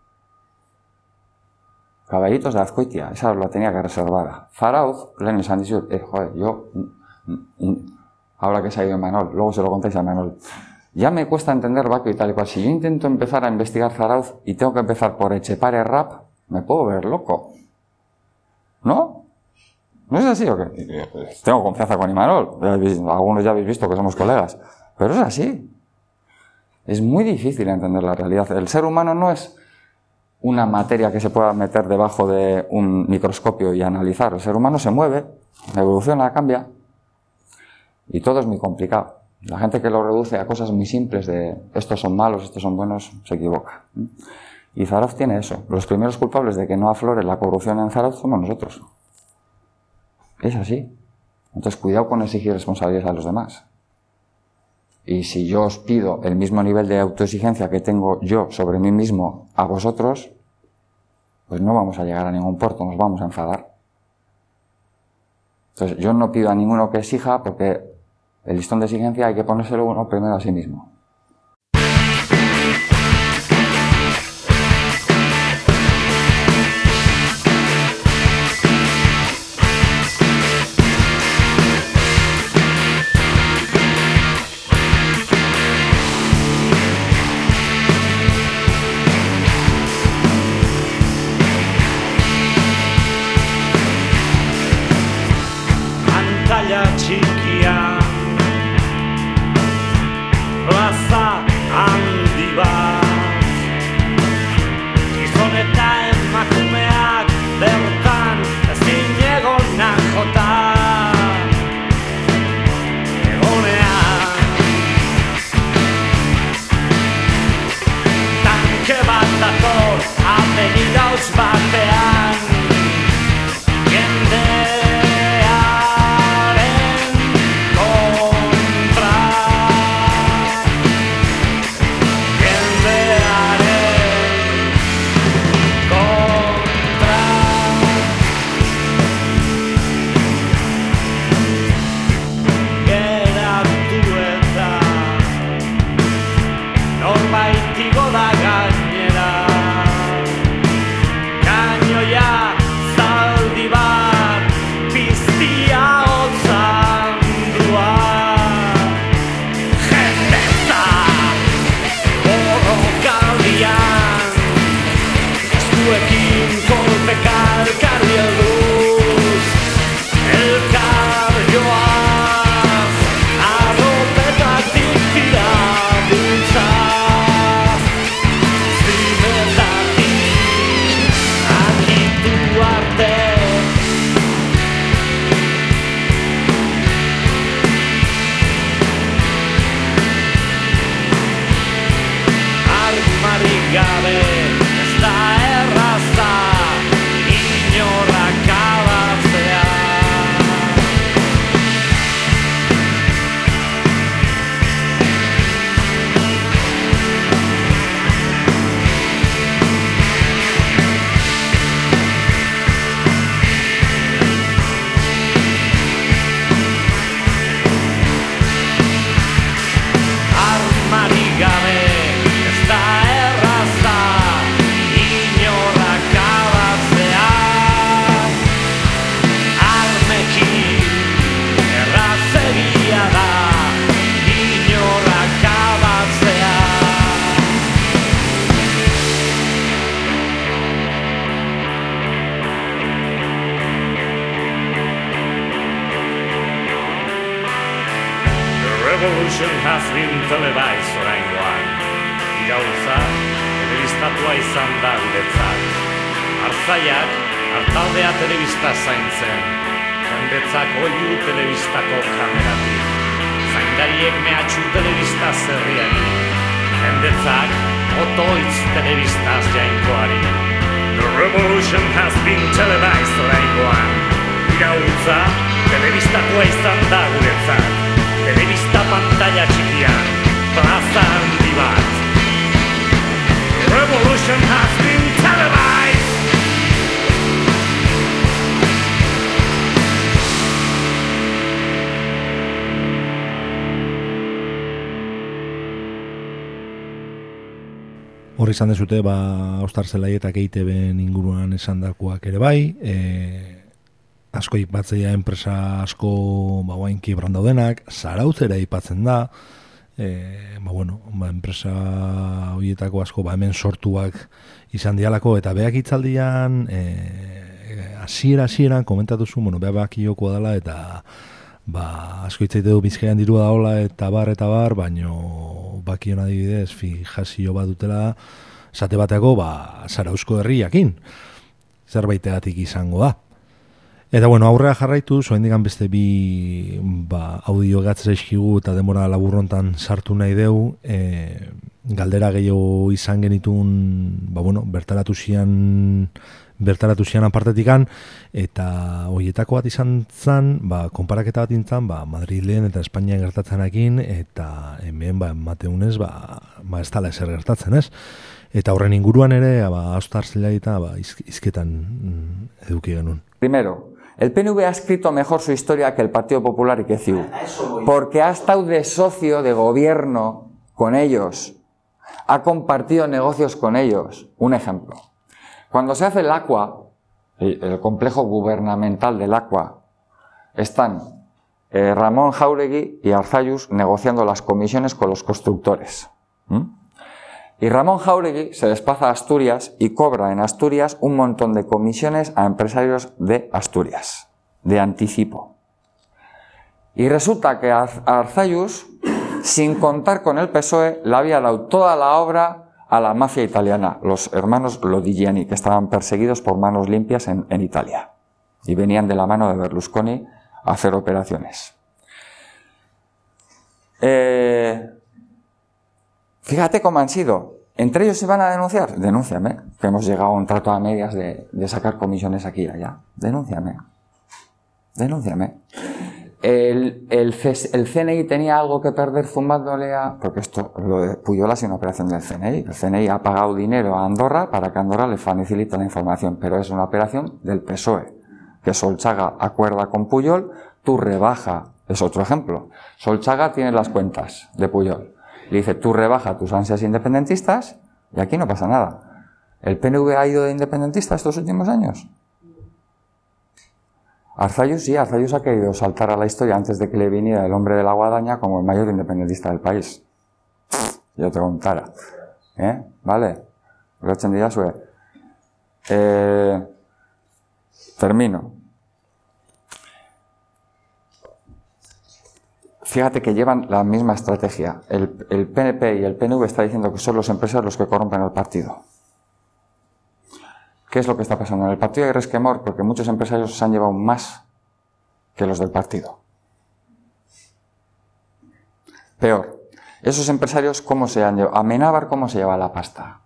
Caballitos de Azcoitia, esa la tenía que reservar. Zarauz, lehen esan dizut, joder, yo, ahora que se ha ido Manol, luego se lo contáis a Manol. Ya me cuesta entender Baco y tal y cual. Si yo intento empezar a investigar Zarauz y tengo que empezar por Etxepare Rap, me puedo ver loco. ¿No? ¿No es así o qué? Tengo confianza con Imanol. Algunos ya habéis visto que somos colegas. Pero es así. Es muy difícil entender la realidad. El ser humano no es una materia que se pueda meter debajo de un microscopio y analizar. El ser humano se mueve, evoluciona, cambia. Y todo es muy complicado. La gente que lo reduce a cosas muy simples de estos son malos, estos son buenos, se equivoca. Y Zarauz tiene eso. Los primeros culpables de que no aflore la corrupción en Zarauz somos nosotros. Es así. Entonces, cuidado con exigir responsabilidades a los demás. Y si yo os pido el mismo nivel de autoexigencia que tengo yo sobre mí mismo a vosotros, pues no vamos a llegar a ningún puerto, nos vamos a enfadar. Entonces, yo no pido a ninguno que exija porque el listón de exigencia hay que ponérselo uno primero a sí mismo. Txikia plaza handi bat gizon eta emakumeak bertan ezin egonak jota egonean tanke bat dator avenida huts batean Has been televised oraingoan. Iraultza, telebistatua izan da guretzat. Artzaiak, artaldea telebista zaintzen. Jendetzak oiu telebistako kameratik. Zaindariek mehatxu telebista zerriari. Jendetzak otoitz telebistaz jainkoari. The revolution has been televised oraingoan. Iraultza, telebistatua izan da guretzat. Telebista pantalla txikian, plaza handi bat. The revolution has been televised. Hor izan dezute, Ostar Zelaietak EITB-en inguruan esandakoak ere bai, asko ipatzeia enpresa asko guain kibran daudenak, Zarauz ere ipatzen da, enpresa horietako asko hemen sortuak izan dialako, eta beak hitzaldian hasieran komentatu zu, beak iokoa dela, eta asko hitzaite du Bizkaian dirua daola, eta bar, baino bakion adibidez, fijazio bat dutela, esate bateako, Zarauzko herriakin, zerbaitegatik izango da. Eta bueno, aurrera jarraitu, oraindik beste bi audio gatzera eskigu eta demora laburrontan sartu nahi deu, galdera gehiago izan genitun, bertaratu zian apartetikan, eta hoietako bat izan zan, konparaketa bat intzan, Madrilen eta Espainian gertatzenakin, eta hemen, emateunez, ez dala ezer gertatzen, ez? Eta horren inguruan ere, austar zela eta izketan eduki genuen. Primero, el PNV ha escrito mejor su historia que el Partido Popular y que CiU, porque ha estado de socio de gobierno con ellos, ha compartido negocios con ellos. Un ejemplo. Cuando se hace el ACUA, el complejo gubernamental del ACUA, están Ramón Jáuregui y Arzallus negociando las comisiones con los constructores. Y Ramón Jáuregui se desplaza a Asturias y cobra en Asturias un montón de comisiones a empresarios de Asturias, de anticipo. Y resulta que Arzallus, sin contar con el PSOE, le había dado toda la obra a la mafia italiana, los hermanos Lodigiani, que estaban perseguidos por manos limpias en Italia. Y venían de la mano de Berlusconi a hacer operaciones. Fíjate cómo han sido. ¿Entre ellos se van a denunciar? Denúnciame, que hemos llegado a un trato a medias de sacar comisiones aquí y allá. Denúnciame. El CNI tenía algo que perder zumbándole a... Porque lo de Pujol ha sido una operación del CNI. El CNI ha pagado dinero a Andorra para que Andorra le facilite la información, pero es una operación del PSOE. Que Solchaga acuerda con Pujol, tú rebaja, es otro ejemplo. Solchaga tiene las cuentas de Pujol. Le dice, tú rebaja tus ansias independentistas y aquí no pasa nada. ¿El PNV ha ido de independentista estos últimos años? Arzallus sí, Arzallus ha querido saltar a la historia antes de que le viniera el hombre de la guadaña como el mayor independentista del país. Yo te contara. ¿Vale? Termino. Fíjate que llevan la misma estrategia. El PNP y el PNV está diciendo que son los empresarios los que corrompen el partido. ¿Qué es lo que está pasando? En el partido hay resquemor porque muchos empresarios se han llevado más que los del partido. Peor. Esos empresarios, ¿cómo se han llevado? Amenábar, ¿cómo se lleva la pasta?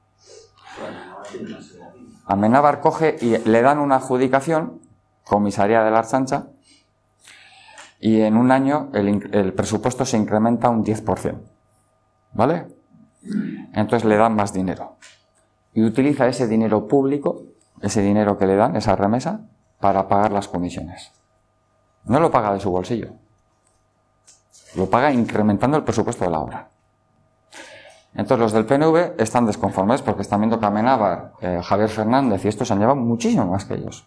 Amenábar coge y le dan una adjudicación, comisaría de la Archancha, y en un año el presupuesto se incrementa un 10%. ¿Vale? Entonces le dan más dinero. Y utiliza ese dinero público, ese dinero que le dan, esa remesa, para pagar las comisiones. No lo paga de su bolsillo. Lo paga incrementando el presupuesto de la obra. Entonces los del PNV están desconformes porque están viendo que Amenábar, Javier Fernández y estos se han llevado muchísimo más que ellos.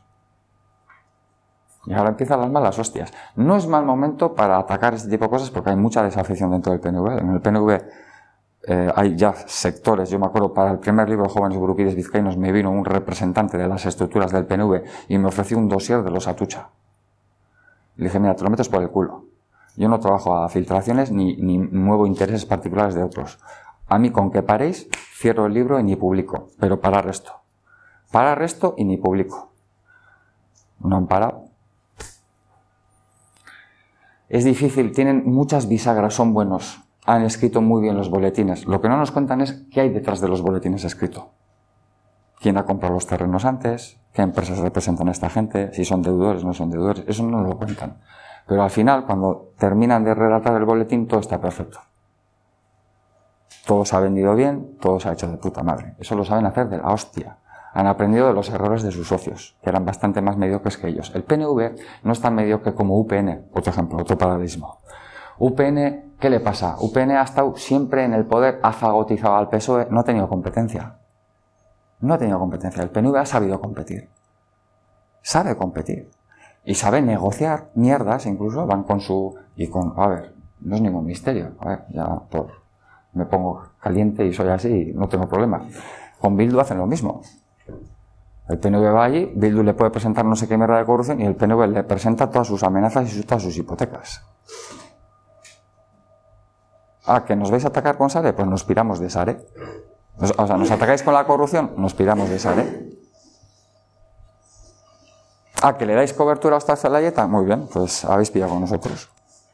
Y ahora empiezan las malas hostias. No es mal momento para atacar este tipo de cosas porque hay mucha desafección dentro del PNV. En el PNV hay ya sectores. Yo me acuerdo, para el primer libro de Jóvenes Buruquíes Vizcaínos me vino un representante de las estructuras del PNV y me ofreció un dossier de los Atucha. Le dije, mira, te lo metes por el culo. Yo no trabajo a filtraciones ni muevo intereses particulares de otros. A mí, con que paréis, cierro el libro y ni publico. Pero para resto. Para resto y ni publico. No han parado. Es difícil, tienen muchas bisagras, son buenos. Han escrito muy bien los boletines. Lo que no nos cuentan es qué hay detrás de los boletines escritos. ¿Quién ha comprado los terrenos antes? ¿Qué empresas representan a esta gente? Si son deudores, no son deudores. Eso no nos lo cuentan. Pero al final, cuando terminan de redactar el boletín, todo está perfecto. Todo se ha vendido bien, todo se ha hecho de puta madre. Eso lo saben hacer de la hostia. Han aprendido de los errores de sus socios, que eran bastante más mediocres que ellos. El PNV no es tan mediocre como UPN, otro ejemplo, otro paralelismo. UPN, ¿qué le pasa? UPN ha estado siempre en el poder, ha fagotizado al PSOE, no ha tenido competencia. No ha tenido competencia. El PNV ha sabido competir. Sabe competir. Y sabe negociar mierdas, incluso van con su... A ver, no es ningún misterio. A ver, me pongo caliente y soy así, no tengo problema. Con Bildu hacen lo mismo. El PNV va allí, Bildu le puede presentar no sé qué mierda de corrupción y el PNV le presenta todas sus amenazas y todas sus hipotecas. ¿Que nos vais a atacar con Sare? Pues nos piramos de Sare. O sea, ¿nos atacáis con la corrupción? Nos piramos de Sare. que le dais cobertura a esta Zelaieta, muy bien, pues habéis pillado con nosotros.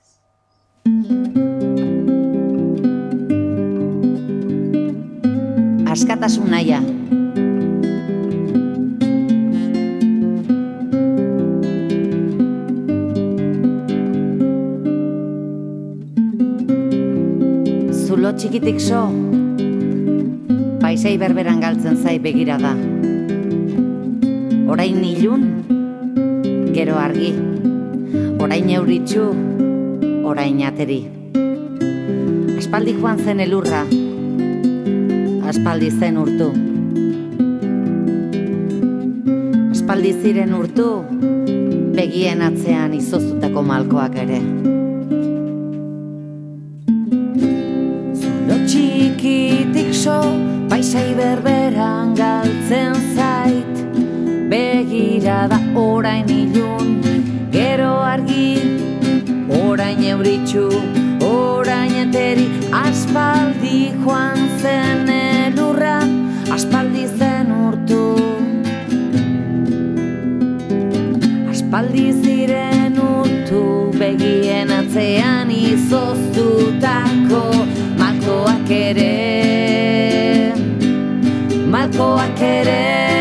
Askatasun naia. Zulo txikitik so, paisai berberan galtzen zai begirada. Orain ilun, gero argi. Orain euritxu, orain ateri. Aspaldi joan zen elurra, aspaldi zen urtu. Aspaldi ziren urtu, begien atzean izoztutako malkoak ere. Zulo txikitik so, paisai berberan galtzen zait. Begirada orain ilun, gero argi. Orain euritxu, orain eteri. Aspaldi joan zen elurra, aspaldi zen urtu. Aspaldi ziren urtu, begien atzean izoztutako malkoak ere. Malkoak ere.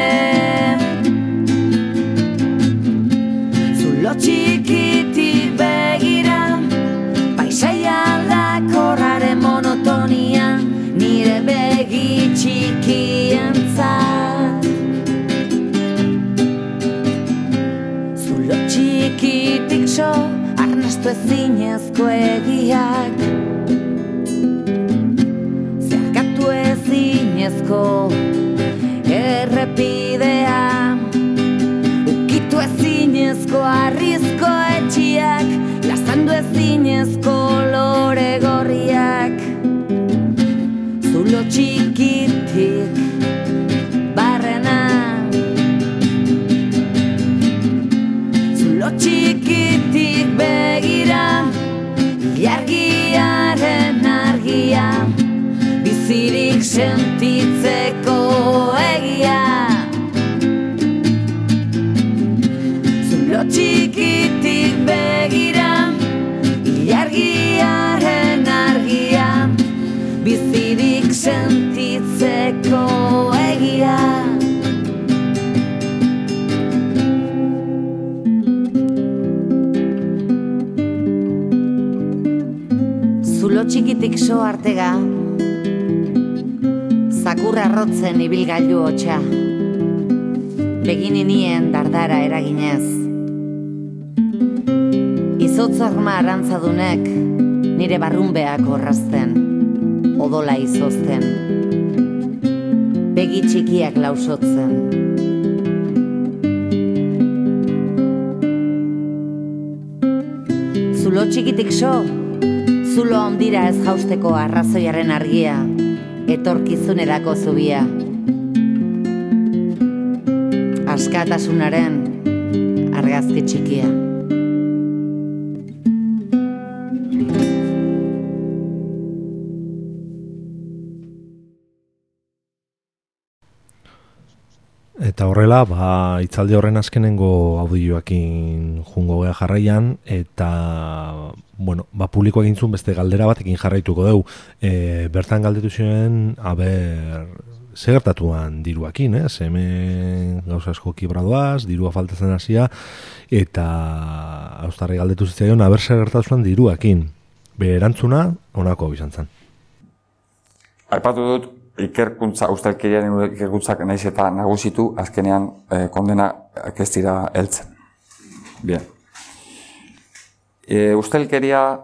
Zulo txikitik begira, paisai aldakorraren monotonia, nire begi txikientzat. Zulo txikitik so, arnastu ezinezko egiak. Zerkatu ezinezko errepidea. Ukitu ezinezko arrizko etxiak, lazandu ezinezko lore gorriak. Zulo txikitik barrena. Zulo txikitik begira, ilargiaren argia, bizirik sentitzeko egia. Zulo txikitik begira, ilargiaren argia, bizirik sentitzeko egia. Zulo txikitik so artega, zakurra arrotzen ibilgailu hotxa. Begininien dardara eraginez. Izotz-horma arantzadunek nire barrunbeak orrazten, odola izozten. Begi txikiak lausotzen. Zulo txikitik so, zulo ondira ez jausteko arrazoiaren argia, etorkizunerako zubia. Askatasunaren argazki txikia. Eta horrela, hitzaldi horren azkenengo audioakin jungo gea jarraian, eta, publiko egin zuen beste galdera batekin jarraituko dugu. Bertan galdetu zuen, ze gertatuan diruakin, hemen gauza asko kibradoaz, dirua faltatzen hasia, eta austarri galdetu zitzaion, ze gertatuan diruakin. Bere erantzuna, honako bizan zen. Aipatu dut, ikerkuntza, ustelkeriaren ikerkuntzak nahiz eta nagusitu, azkenean kondena ez dira heltzen. Bien. Ustelkeria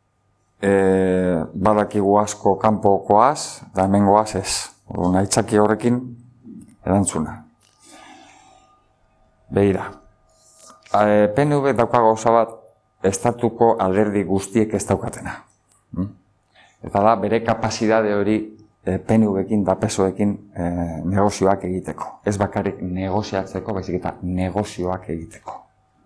badakigu asko kanpokoaz, da hemengoaz ez. Aitzaki horrekin erantzuna. Begira. PNV dauka gauza bat, estatuko alderdi guztiek ez daukatena. Eta da, bere kapazitate hori PNV-ekin da PSOE-ekin negozioak egiteko. Ez bakarrik negoziatzeko, baizik eta negozioak egiteko.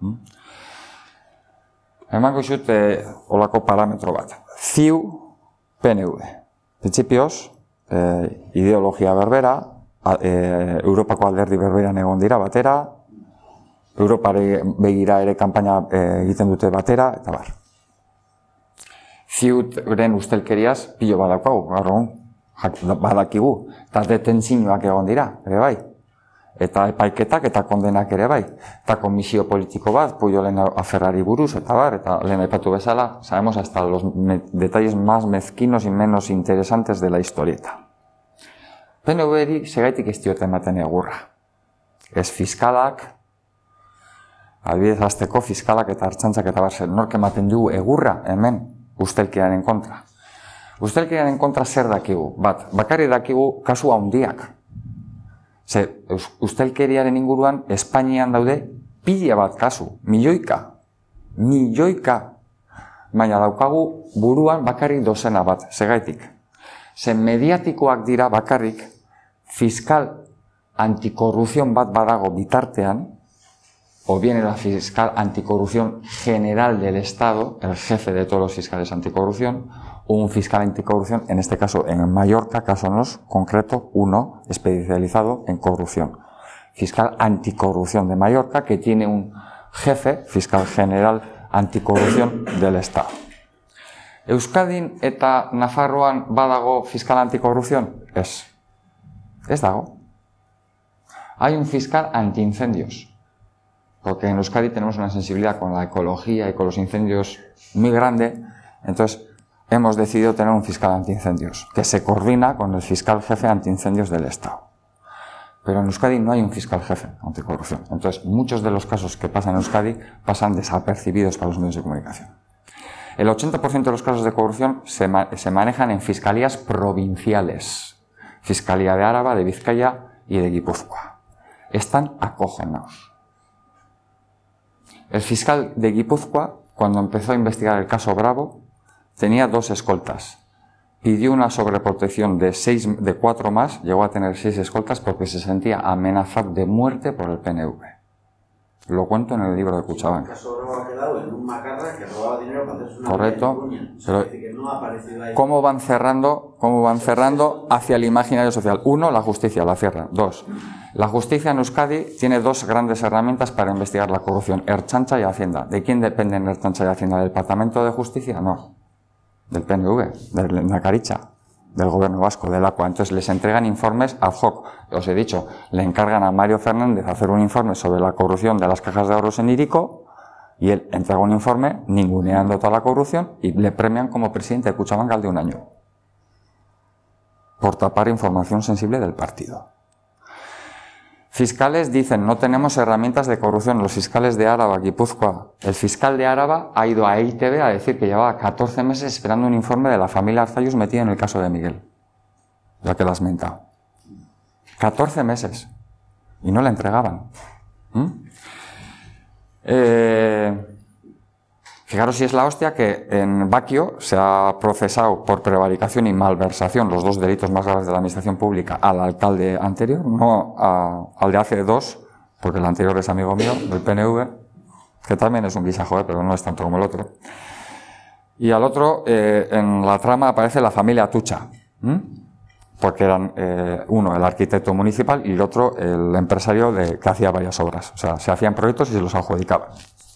Emango zut olako parametro bat. CIU, PNV. Printzipioz, ideologia berbera, Europako alderdi berberan egon dira batera, Europare begira ere kanpaina egiten dute batera, eta bar. Ziutren ustelkeriaz pilo badaukagu, gaur egun, badakigu, eta detentzioak egon dira, ere bai. Eta epaiketak eta kondenak ere bai. Eta komisio politiko bat, Puyolen aferrari buruz, eta bar, eta lehen aipatu bezala, sabemos hasta los detalles más mezquinos y menos interesantes de la historieta. PNV-eri segaitik ez diote ematen egurra. Ez fiskalak, adibidez hasteko fiskalak eta ertzaintzak eta bar, nork ematen dugu egurra hemen ustelkeriaren kontra. Ustelkeriaren kontra zer dakigu? Bakarrik dakigu kasu handiak. Ze, ustelkeriaren inguruan Espainian daude pila bat kasu, milioika. Baina daukagu buruan bakarrik dozena bat, segaitik. Ze mediatikoak dira bakarrik fiskal antikorrupción bat badago bitartean, o bien la fiscal anticorrupción general del Estado, el jefe de todos los fiscales anticorrupción, o un fiscal anticorrupción, en este caso en Mallorca, caso nos concreto, uno especializado en corrupción. Fiscal anticorrupción de Mallorca, que tiene un jefe, fiscal general anticorrupción del Estado. Euskadin eta Nafarroan badago fiscal anticorrupción? Ez dago. Hay un fiscal antiincendios. Porque en Euskadi tenemos una sensibilidad con la ecología y con los incendios muy grande, entonces hemos decidido tener un fiscal antiincendios, que se coordina con el fiscal jefe antiincendios del Estado. Pero en Euskadi no hay un fiscal jefe anticorrupción. Entonces, muchos de los casos que pasan en Euskadi pasan desapercibidos para los medios de comunicación. El 80% de los casos de corrupción se manejan en fiscalías provinciales. Fiscalía de Áraba, de Vizcaya y de Guipúzcoa. Están acojonados. El fiscal de Guipúzcoa, cuando empezó a investigar el caso Bravo, tenía 2 escoltas. Pidió una sobreprotección de 4 más, llegó a tener 6 escoltas porque se sentía amenazado de muerte por el PNV. Lo cuento en el libro de Kutxabank. El caso Bravo ha quedado en un macarra que robaba dinero para hacerse una correcto, pero que no ha aparecido ahí. ¿Cómo van cerrando hacia el imaginario social? 1, la justicia la cierra. 2, la justicia en Euskadi tiene 2 grandes herramientas para investigar la corrupción: Ertzaintza y Hacienda. ¿De quién dependen Ertzaintza y Hacienda? ¿Del Departamento de Justicia? No. Del PNV, del Lehendakaritza, del Gobierno Vasco, del ACUA. Entonces les entregan informes ad hoc. Os he dicho, le encargan a Mario Fernández hacer un informe sobre la corrupción de las cajas de ahorros en Hiriko, y él entrega un informe ninguneando toda la corrupción y le premian como presidente de Kutxabank al de 1 año. Por tapar información sensible del partido. Fiscales dicen, no tenemos herramientas de corrupción. Los fiscales de Áraba, Guipúzcoa. El fiscal de Áraba ha ido a EITB a decir que llevaba 14 meses esperando un informe de la familia Arzallus metida en el caso de Miguel. Ya que lo has mentado. 14 meses. Y no le entregaban. Fijaros si es la hostia que en Baquio se ha procesado por prevaricación y malversación, los 2 delitos más graves de la administración pública, al alcalde anterior, no al de hace 2, porque el anterior es amigo mío, del PNV, que también es un guisajo, pero no es tanto como el otro. Y al otro, en la trama aparece la familia Atucha, porque eran uno el arquitecto municipal y el otro el empresario que hacía varias obras. O sea, se hacían proyectos y se los adjudicaban.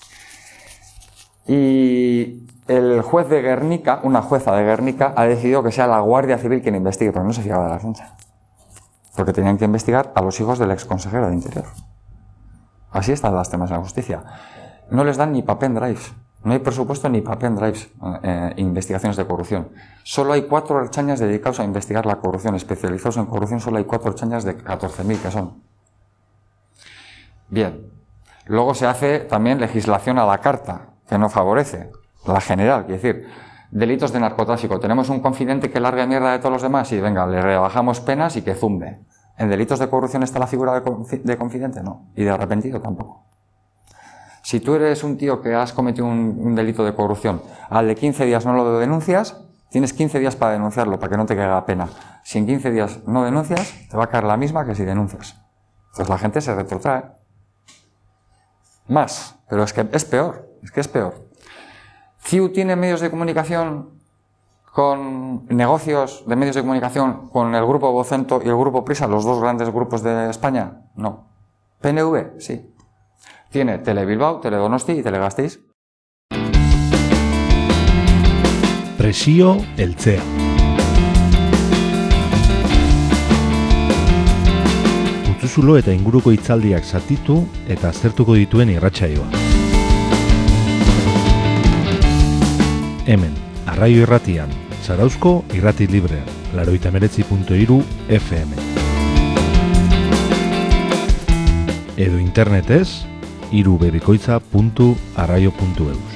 Y el juez de Guernica, una jueza de Guernica, ha decidido que sea la Guardia Civil quien investigue, pero no se fiaba de la Ertzaintza. Porque tenían que investigar a los hijos del exconsejero de Interior. Así están las temas en la justicia. No les dan ni pa' pendrives. No hay presupuesto ni pa' pendrives investigaciones de corrupción. Solo hay 4 ertzainas dedicados a investigar la corrupción. Especializados en corrupción solo hay 4 ertzainas de 14.000 que son. Bien. Luego se hace también legislación a la carta, que no favorece, la general, quiere decir, delitos de narcotráfico. Tenemos un confidente que larga mierda de todos los demás y venga, le rebajamos penas y que zumbe. ¿En delitos de corrupción está la figura de confidente? No. Y de arrepentido tampoco. Si tú eres un tío que has cometido un delito de corrupción, al de 15 días no lo denuncias, tienes 15 días para denunciarlo, para que no te caiga pena. Si en 15 días no denuncias, te va a caer la misma que si denuncias. Entonces la gente se retrotrae. Más. Pero es que es peor. CIU tiene medios de comunicación con negocios de medios de comunicación con el grupo Vocento y el grupo Prisa, los 2 grandes grupos de España. No. PNV, sí. Tiene Tele Bilbao, Tele Donosti y Tele Gasteiz. Presio heltzea. Putzuzulo eta inguruko hitzaldiak zatitu eta aztertuko dituen irratsaioa. Hemen, Arraio Irratian, Zarauzko Irrati Librean, 89.3 FM. Edo internetez, irubebikoitza.arraio.eus.